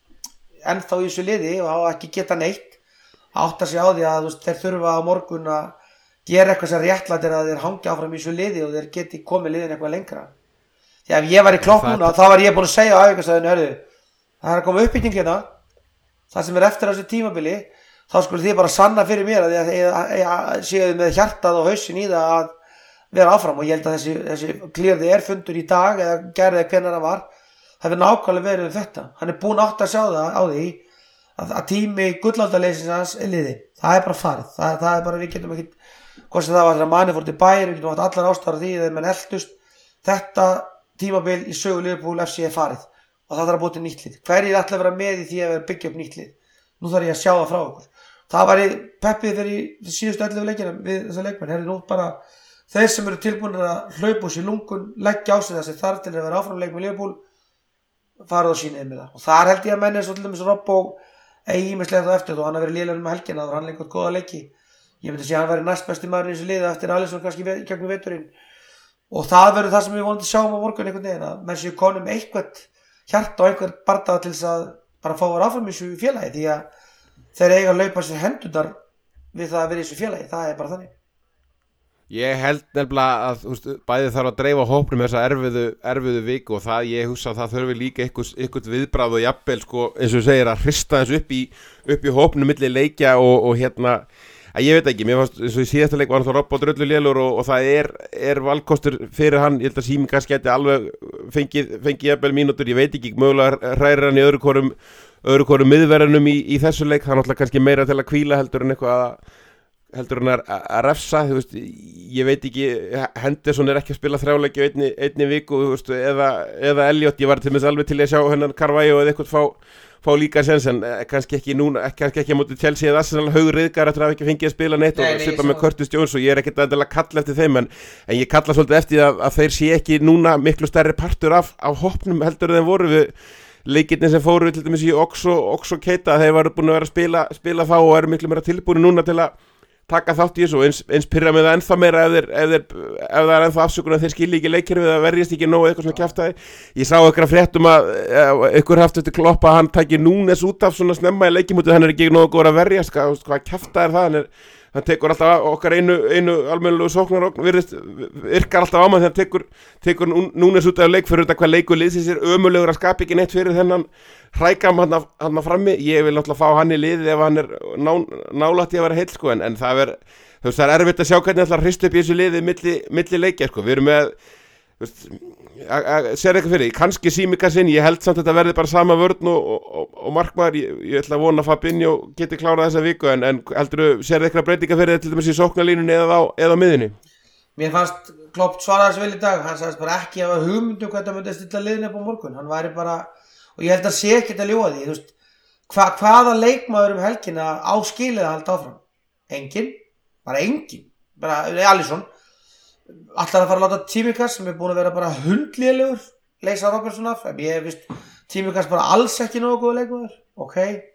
Speaker 2: ennþá í þessu liði og hafa ekki getað neitt átta sig á því að veist, þeir þurfa á morgun að gera eitthvað sem réttlætir að þeir hangja áfram í þessu liði og þeir geti komið liðin eitthvað lengra því að ef ég var í Klopp núna þá var ég búin að segja á æfingastöðinu, hörðu, það er að koma uppbygging hérna það sem er eftir þessu tímabili þá skulle þið bara sanna fyrir mér að þið séu með hjartað og hausinn í það að vera áfram og ég held að þessi, þessi klírði er fundur í dag eða gerði hvenær það var það er nákvæmlega verið um þetta hann er búinn átt að sjá það á því að, að tími gullaldaleysins hans er liði það er bara farið, það, það er bara við getum ekki hvort sem það var þegar manni fór til bæri við getum átt allar ástæður því þegar menn eldust þetta tímabil í sögu Liverpool F C er farið og það þarf að búið til nýtt lið hverjir ætla að vera með í því að vera byggja upp nýtt lið nú þarf ég að sjá það frá okkur það var í peppið þegar í síðustu ellefu leikina við þessa leikmenn, herri nú bara þeir sem eru tilbúinir að hlaupa úr sér lungun leggja á sig þessi þar til að vera áfram leik með Liverpool farið og síniði með það og þar held ég að menn er svolítið með svo Robb og eigi ímislega þá eftir og hann har verið lélegur með helgina og hann leikur góða leiki ég myndi segja að hann væri næst besti maður í þessu liði eftir Alisson kannski í gegnum veturinn og það verður það sem við vonandi sjáum á morgun einhvern veginn að menn séu konum eitthvað hjarta og einhver bardaga til þess að bara fá að áfram í þessu félagi því að þeir eiga að laupa sér hendurnar við það að vera í þessu félagi, það er bara þannig.
Speaker 1: Ég held nefnilega að veist, bæði þarf að dreifa hópnum þessa erfiðu, erfiðu viku og það ég hugsa að það þurfi líka eitthvað viðbragð og jafnvel sko, eins og segir að hrista þessu upp í, upp í hópnum milli leikja og, og hérna, að ég veit ekki, mér fannst eins og í síðasta leik var hann þá Robb og dröllu lélur og, og það er, er valkostur fyrir hann, ég held að Sími kannski geti alveg fengið, fengið jafnvel mínútur, ég veit ekki, mögulega hrærir hann í öðru hvorum öðru hvorum miðverðunum í, í þessu leik það er náttúrulega kannski meira til að hvíla heldur en eitthvað að, heldur en að, að refsa þú veist, ég veit ekki Henderson er ekki að spila þrjáleiki á einni, einni viku þú veist, eða, eða Elliot ég var til þess alveg til að sjá hennan Carvalho eða eitthvað fá, fá líka sens en kannski ekki núna, kannski ekki á móti Chelsea eða Arsenal haugriðgar eftir að hafa ekki fengið að spila neitt nei, og svipa með Curtis Jones og ég er ekkert að kalla eftir þeim en, en ég kalla svolítið eftir að, að þeir sé ekki núna miklu stærri partur af, af hópnum heldur en þeim voru við leikirnir sem fóru til dæmis í Oxo, Oxo Keita þeir varu búin að vera að spila, spila þá og eru miklu meira tilbúin núna til að taka þátt í þessu og eins, eins pyrra með það ennþá meira ef, þeir, ef, þeir, ef það er ennþá afsökun að þeir skilji ekki leikir við að verjast ekki nógu eitthvað svona kjaftaði ég sá ykkur að fréttum að ykkur haft eftir Klopp að hann tæki Núnes út af svona snemma í leikimútið hann er ekki nógu góður að verjast hvað, hvað kjaftaði er það hann er hann tekur alltaf okkar einu, einu almennilegu sóknarogn, virðist, virkar alltaf á mann þegar hann tekur, tekur Núnes út af leik fyrir þetta hvað leikur liðsins er ömulegur að skapa ekki neitt fyrir þennan hrækam hann að frammi. Ég vil náttúrulega fá hann í liðið ef hann er ná, nálægt í að vera heill sko, en, en það er, þú veist, það er erfitt að sjá hvernig alltaf hrist upp í þessu liðið milli, milli leikja sko. Við erum með, þú veist, sér eitthvað fyrir, kannski Símikas inn, ég held samt að þetta verði bara sama vörn og, og, og markmaður, ég, ég ætla að vona að Fabinho geti klárað þessa viku, en, en heldur þú, sér eitthvað breytinga fyrir þetta til dæmis í sóknarlínunni eða á, eða á miðinni?
Speaker 2: Mér fannst Klopp svara þessu vel í dag, hann sagðist bara ekki að hafa hugmyndu hvað það myndi að stilla liðinu upp á morgun, hann væri bara, og ég held að sé ekkert að ljúga því, þú veist, hva, hvaða leikmaður um helgina á skilið að halda áfram? Engin, bara engin, bara Alisson. Allar að fara að láta Tsimikas sem er búin að vera bara hundlélegur leysa Robertson af, en ég veist Tsimikas bara alls ekki nógu góða leikmaður, ok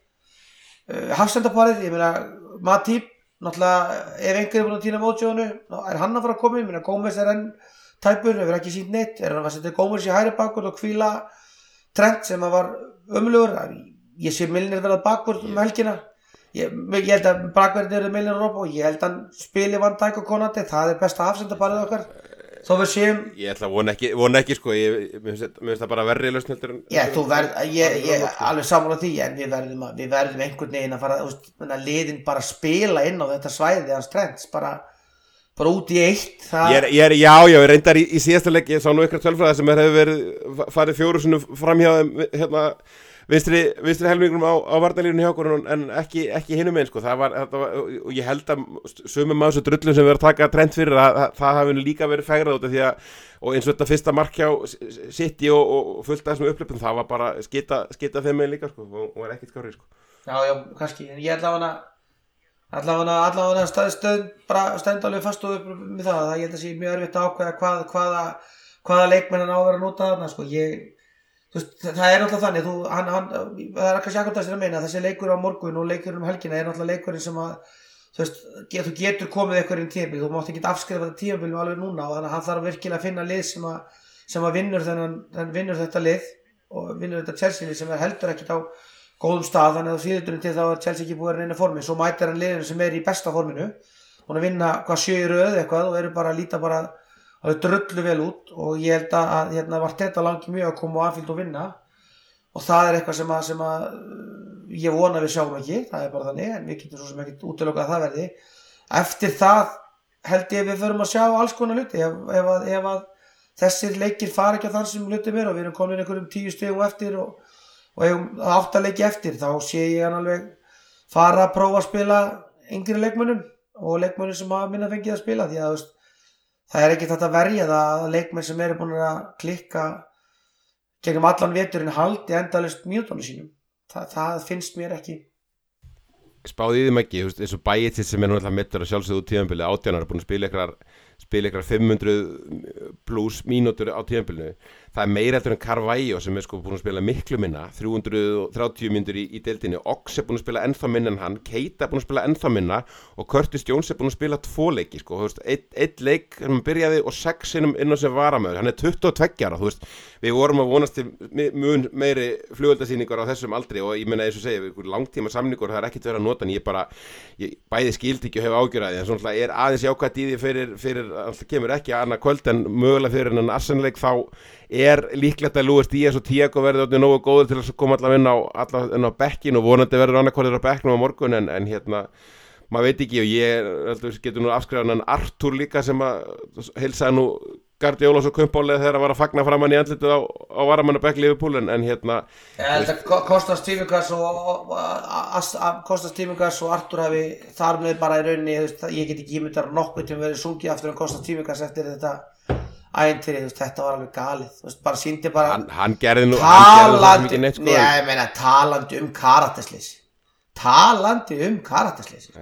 Speaker 2: uh, Hafsendaparið, ég meina Matip, náttúrulega ef einhver er búin að týna mótsjónu, er hann að fara að koma inn, ég meina Gómez er enn tæpur, hefur ekki sýnt neitt, er hann að setja Gómez í hægri bakvörð og hvíla Trent sem að var ömurlegur, ég sé Milner verða bakvörð um helgina. Ég, ég held að bakverðin eru Milner og Robbo, ég held að hann spili Van Dijk og Konate, það er besta afsendaparið okkar, þó við séum.
Speaker 1: Ég ætla að vona ekki, vona ekki sko, ég, mér finnst það bara verri lausn heldur en.
Speaker 2: Já, þú verð, ég, ég, alveg sammála því, en við verðum, við verðum einhvern veginn að fara, þú veist, liðin bara spila inn á þetta svæði hans Trents, bara, bara út í eitt. Það...
Speaker 1: Ég er, ég er, já, já, ég reyndar í, í síðasta leik, ég sá nú ykkur tölfræði sem hefur verið farið fjóru sinnum framhjá þeim, hérna, vinstri, vinstri helmingnum á, á varnarlínunni hjá okkur en ekki, ekki hinum einn sko. Það var, var, og ég held að sumum af þessu drullum sem við erum að taka Trent fyrir að, að það hafi líka verið fegrað út af því að, og eins og þetta fyrsta mark hjá City og, og fullt af þessum upplöpum, það var bara skita, skita þeim með líka sko, og, og er ekkert skárið sko.
Speaker 2: Já, já, kannski, en ég ætla að hana allavega allavega stöð, stöð bara stend alveg fast og upp með það, það ég held að sé mjög erfitt að ákveða hvað, hvaða, hvaða leikmenn hann á að vera að nota þarna sko. Ég Veist, það er náttúrulega þannig, þú, hann, hann, það er kannski akkúrat þess að meina, þessi leikur á morgun og leikur um helgina er náttúrulega leikurinn sem að, þú veist, get, þú getur komið eitthvað inn tímabil, þú mátt ekki afskrifa þetta tímabil alveg núna og þannig að hann þarf virkilega að finna lið sem að, sem að vinnur, þennan, vinnur þetta lið og vinnur þetta Chelsea lið sem er heldur ekkert á góðum stað, þannig að síðuturinn til þá er Chelsea ekki búið að reyna formi, svo mætir hann liðinu sem er í besta forminu og hann vinna hvað sjö í röð eitthvað og eru bara að líta bara það drullu vel út og ég held að hérna var þetta langi mjög að koma á Anfield og vinna og það er eitthvað sem að, sem að ég vona við sjáum ekki, það er bara þannig en við getum svo sem ekkert útilokað að það verði. Eftir það held ég við förum að sjá alls konar hluti ef, ef, að, ef að þessir leikir fara ekki að þann sem hluti mér og við erum komin einhverjum tíu stigum eftir og, og eigum átta leiki eftir þá sé ég hann alveg fara að prófa að spila yngri leikmönnum og leikmönnum sem hafa minna fengið að spila því að veist, það er ekki þetta að verja það að leikmenn sem eru búin að klikka gegnum allan veturinn haldi endalaust mínútunum sínum. Þa, það finnst mér ekki.
Speaker 1: Spáði í þeim ekki, eins og Bæitir sem er náttúrulega mittur að sjálfsögðu tímabilið átjánar er búin að spila ykkur spila ykkur fimm hundruð pluss mínútur á tímabilinu. Það er meira heldur en Carvalho sem er sko búin að spila miklu minna, þrjú hundruð þrjátíu mínútur í, í deildinni, Ox er búin að spila ennþá minna en hann, Keita er búin að spila ennþá minna og Curtis Jones er búin að spila tvo leiki sko, þú veist, einn ein leik sem byrjaði og sex sinnum inn á sem varamöður, hann er tuttugu og tveggja ára, þú veist, við vorum að vonast til mun meiri flugeldasýningar á þessum aldri og ég meina eins og segja, ykkur langtíma samningur, það er ekkert verið að nota en ég bara, ég bæði skildi ekki og hef ágjörði, en svona er aðeins jákvætt í því fyrir, fyrir alltaf kemur ekki annað kvöld en mögulega fyrir en Arsenal-leik þá er líklegt að Luis Díaz og Thiago verður orðnir nógu góður til að koma allavega inn á, allavega inn á bekkin og vonandi verður annarkorðir á bekknum á morgun en, en hérna, maður veit ekki og ég heldur, getur nú afskrifað en Artur líka sem að heilsaði nú Guardiola svo kumpálega þegar að var að fagna framann í andlitið á, á varamannabekk Liverpool en, en hérna
Speaker 2: ég held að Kostas Tsimikas og Kostas Tsimikas og Artur hafi þar með bara í rauninni veist, ég get ekki ímyndar nokkuð til að vera sungið aftur en Kostas Tsimikas eftir þetta ævintýri, þetta var alveg galið veist, bara síndi bara
Speaker 1: hann, hann gerði nú
Speaker 2: talandi, neitt, sko, nei, ég meina, talandi um karaktersleysi talandi um karaktersleysi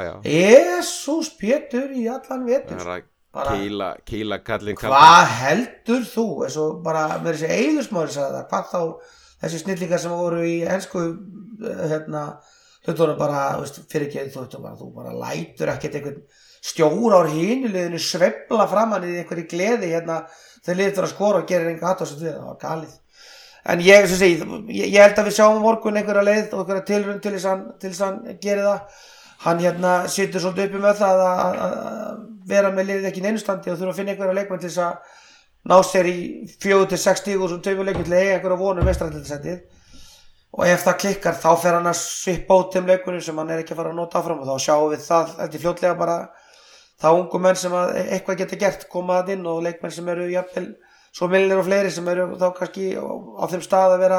Speaker 2: Jesús Pétur í allan vetur
Speaker 1: bara, Kíla, kíla kallinn
Speaker 2: hvað heldur þú eins og bara með þessi Eiðursmári sagði það hvað þá þessi snillingar sem voru í ensku hérna hlutunum bara veist, fyrir ekki þú, bara, þú bara lætur ekkert einhvern stjóra á hinuliðinu sveifla framan í einhverju gleði hérna þegar liður að skora og gerir einhver hatt á þessu það var galið en ég, segi, ég, ég held að við sjáum morgun einhverja leið og einhverja tilraun til þess að hann geri það hann hérna situr svolítið uppi með það að, að vera með liðið ekki í neinu standi og þurfa að finna einhverja leikmenn til þess að ná sér í fjögur til sex stig og svo tveimur leikmenn til að eiga einhverja vonu meistaradeildarsætið. Og ef það klikkar þá fer hann að svippa út þeim leikunum sem hann er ekki að fara að nota áfram og þá sjáum við það eftir fljótlega bara þá ungu menn sem að eitthvað geta gert koma það inn og leikmenn sem eru jafnvel svo millir og fleiri sem eru þá kannski á þeim stað að vera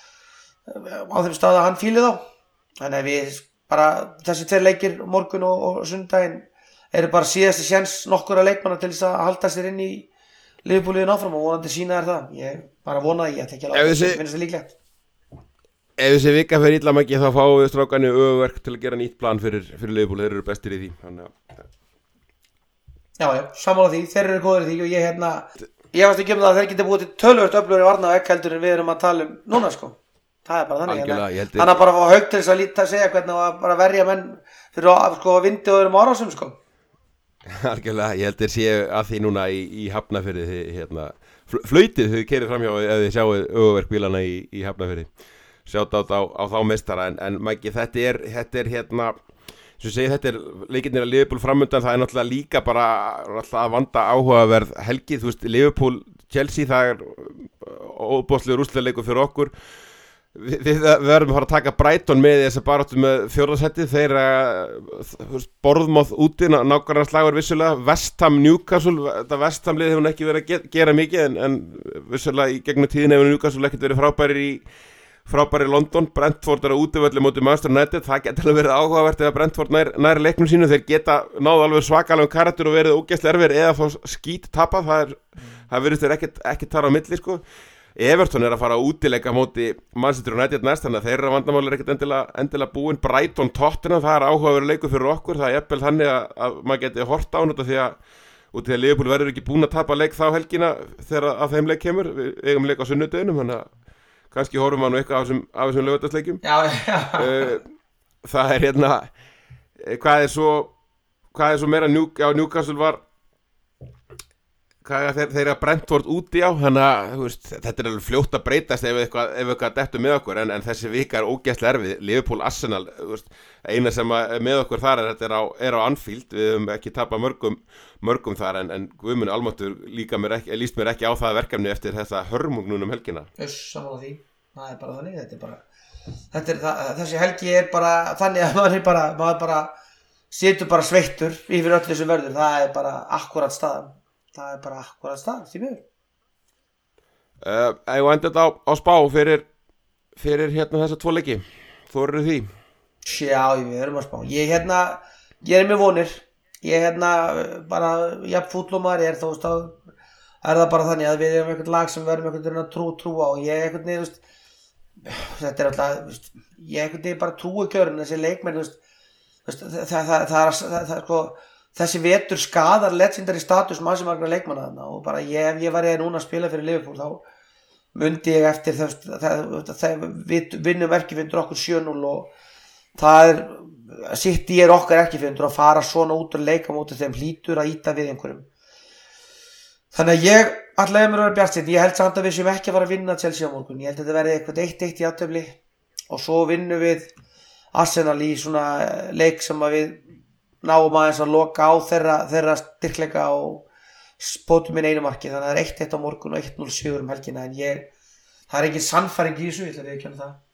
Speaker 2: á þeim stað að hann fíli þá. Þannig að við bara þessi tveir leikir morgun og, og sundaginn eru bara síðasti séns nokkurra leikmanna til þess að halda sér inn í Liverpool-liðin áfram og vonandi sína þær það. Ég bara vona það, ég ætla ekki að láta það finnst það líklegt.
Speaker 1: Ef þessi vika fer illa mæki þá fáum við strákanu öfuverk til að gera nýtt plan fyrir, fyrir Liverpool, þeir eru bestir í því. Þannig að...
Speaker 2: Já, já, sammála því, þeir eru góður í því og ég hérna, ég varst ekki um það að þeir geta búið til tölvöld öflugri varnarvegg heldur en við erum að tala um núna sko. Það er bara þannig.
Speaker 1: Algjörlega, ég held ég.
Speaker 2: Þannig að bara fá haug til þess að líta að segja hvernig að bara verja menn fyrir að sko, vindi og öðrum árásum sko.
Speaker 1: Algjörlega, ég held þeir séu að því núna í, í Hafnarfirði, hérna, flautið þau keyrið framhjá ef þið sjáu öfuverk bílana í, í Hafnarfirði. Sjátt á, á, á þá meistara en, en Maggi, þetta er, þetta er hérna sem segi þetta er leikirnir að Liverpool framundan, það er náttúrulega líka bara náttúrulega að vanda áhugaverð helgi, þú veist, Liverpool, Chelsea, það er óbóðslegur úrslitaleikur fyrir okkur. Vi, við verðum að fara að taka Brighton með þess að baráttu með fjórðasettið, þeir að Bournemouth úti, nákvæmlega slagur vissulega, West Ham, Newcastle, þetta West Ham lið hefur ekki verið að ge, gera mikið en, en vissulega í gegnum tíðin hefur Newcastle ekkert verið frábærir í frábæri London, Brentford er á útivelli móti Manchester United, það getur alveg verið áhugavert eða Brentford nær, nær leiknum sínu, þeir geta náðu alveg svakalegum karakter og verið ógeðslega erfir eða þá skít tapað, það er mm. það virðist þeir ekkert ekkert þar á milli sko. Everton er að fara á útileika móti Manchester United næst, þannig að þeirra vandamál er ekkert endilega, endilega búin. Brighton Tottenham, það er áhugaverður leikur fyrir okkur, það er jafnvel þannig að, að maður geti hort á þetta því að út í að Liverpool verður ekki búin að tapa leik þá helgina þegar að þeim leik kemur, við eigum leik á sunnudeginum, þannig að kannski horfum við nú eitthvað af þessum, af þessum laugardagsleikjum.
Speaker 2: Já, já.
Speaker 1: Uh, það er hérna, hvað er svo, hvað er svo meira, New, já, Newcastle var, hvað er þeir, þeir að Brentford úti á, þannig að, þú veist, þetta er alveg fljótt að breytast ef eitthvað, ef eitthvað dettur með okkur, en, en þessi vika er ógeðslega erfið, Liverpool, Arsenal, þú veist, eina sem er með okkur þar er þetta er á, er á Anfield, við höfum ekki tapað mörgum, mörgum þar, en, en Guðmundur Almáttur líka mér ekki, líst mér ekki á það verkefni eftir þessa hörmung núna um helgina.
Speaker 2: Öss, sammála því, það er bara þannig, þetta er bara, þetta er það, þessi helgi er bara þannig að maður er bara, maður bara situr bara sveittur yfir öllu sem verður, það er bara akkurat staðan, það er bara akkurat staðan, því miður.
Speaker 1: Uh, ég var endur þetta á, á spá fyrir, fyrir hérna þessa tvo leiki, þú eru því?
Speaker 2: Já, við erum að spá, ég hérna, ég er með vonir, ég hérna bara, jafn fúll og maður er, þú veist að, er það bara þannig að við erum einhvern lag sem verðum einhvern veginn að trú, trú á, ég einhvern veginn, þú veist, þetta er alltaf, ég einhvern veginn bara trúi kjörn, þessi leikmenn, þú veist, það, það, það, það er, það, það, sko, þessi vetur skadar legendary status maður sem margra leikmanna þarna og bara ég, ef ég var ég núna að spila fyrir Liverpool þá myndi ég eftir þess, það, það, við vinnum ekki fyrir okkur sjö núll og það er, City er okkar ekki fyrir að fara svona út og leika móti þeim hlýtur að íta við einhverjum. Þannig að ég allavega mér að vera bjartsýnn, ég held samt að við séum ekki að fara að vinna Chelsea á morgun, ég held að þetta verði eitthvað eitt eitt í jafntefli og svo vinnum við Arsenal í svona leik sem að við náum aðeins að loka á þeirra, þeirra styrkleika og spótum inn einu marki, þannig að það er eitt eitt á morgun og eitt núll sigur um helgina en ég, það er engin sannfæring í þessu, ég ætla að viðurkenna það.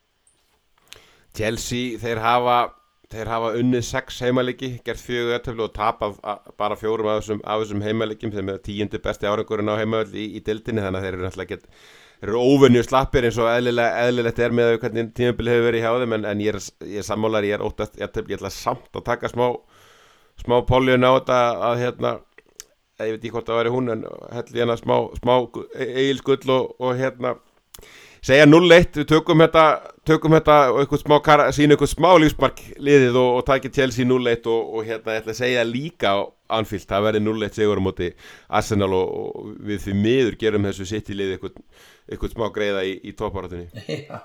Speaker 1: Chelsea, þeir hafa þeir hafa unnið sex heimaleiki, gert fjögur jafntefli og tapað bara fjórum af þessum, af þessum heimaleikjum sem er tíundi besti árangurinn á heimavelli í, í deildinni, þannig að þeir eru náttúrulega get, þeir eru óvenju slappir eins og eðlilega, eðlilegt er með hvernig tímabili hefur verið hjá þeim en, en ég er, ég er sammálar, ég er óttast jafntefli, ég ætla samt að taka smá smá póljun á þetta að hérna, ég veit ekki hvort það væri hún en helli hérna smá, smá eigilskull og, og hérna segja núll eitt, við tökum þetta tökum þetta og eitthvað smá sína eitthvað smá lífsmark liðið og, og takið Chelsea núll eitt og, og hérna ég ætla að segja líka á Anfield, það verði núll eitt sigur á móti Arsenal og, og við því miður gerum þessu City liðið eitthvað, eitthvað smá greiða í, í toppbaráttunni.
Speaker 2: Já.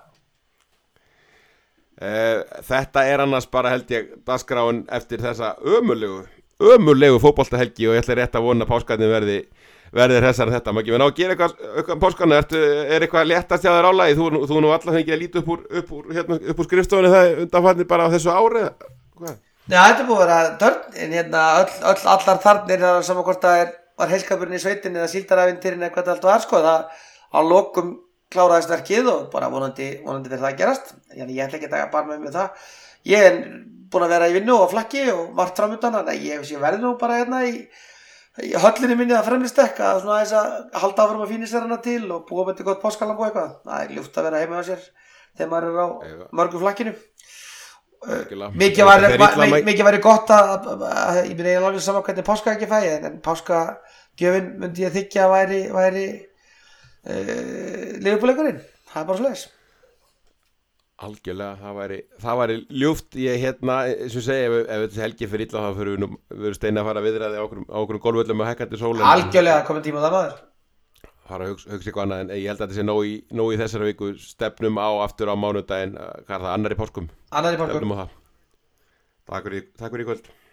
Speaker 1: Uh, þetta er annars bara held ég dagskráin eftir þessa ömurlegu ömurlegu fótboltahelgi og ég ætla rétt að vona páskarnir verði verði þessar en þetta, maður ekki við ná að gera eitthvað, eitthvað páskarna, ertu, er eitthvað léttast hjá þér álagi, þú, þú nú alltaf fengið að líta upp úr, upp úr, hérna, upp úr skrifstofunni það undanfarnir bara á þessu ári, hvað?
Speaker 2: Já, þetta er búið að vera törn en hérna öll, öll, allar þarnir það er saman hvort það er, var heilskapurinn í sveitinni eða síldarævintýrin eða hvað það allt var sko það á lokum kláraðist verkið og bara vonandi, vonandi fyrir það að gerast ég, ég ætla ekki að bara með mig það ég er búin að vera í vinnu og flakki og margt framöndan en ég, ég verði nú bara hérna í, í höllinni minni að fremlistekk að svona þess að halda áfram að fínisverðina til og búa með til gott páskalamb og eitthvað það er ljúft að vera heima á sér þegar maður er á mörgum flakkinu mikið væri, mikið væri gott að, að, að ég myndi eiginlega alveg saman hvernig páska ekki fæ en páskagjöfin myndi ég þykja að væri, væri uh, Liverpool-leikurinn það er bara svoleiðis
Speaker 1: algjörlega, það væri, það væri ljúft ég hérna, eins og segja ef, ef þetta helgi fyrir illa þá fyrir við nú við steina að fara að viðræði á okkur, okkur golfvöllum með hækkandi sól
Speaker 2: algjörlega komið tíma það maður
Speaker 1: fara að hugsa, hugsa eitthvað annað en ég held að þetta sé nóg í, nóg í þessari viku stefnum á aftur á mánudaginn hvað er það, annar í páskum
Speaker 2: annar í páskum
Speaker 1: stefnum á það takk fyrir, takk fyrir í kvöld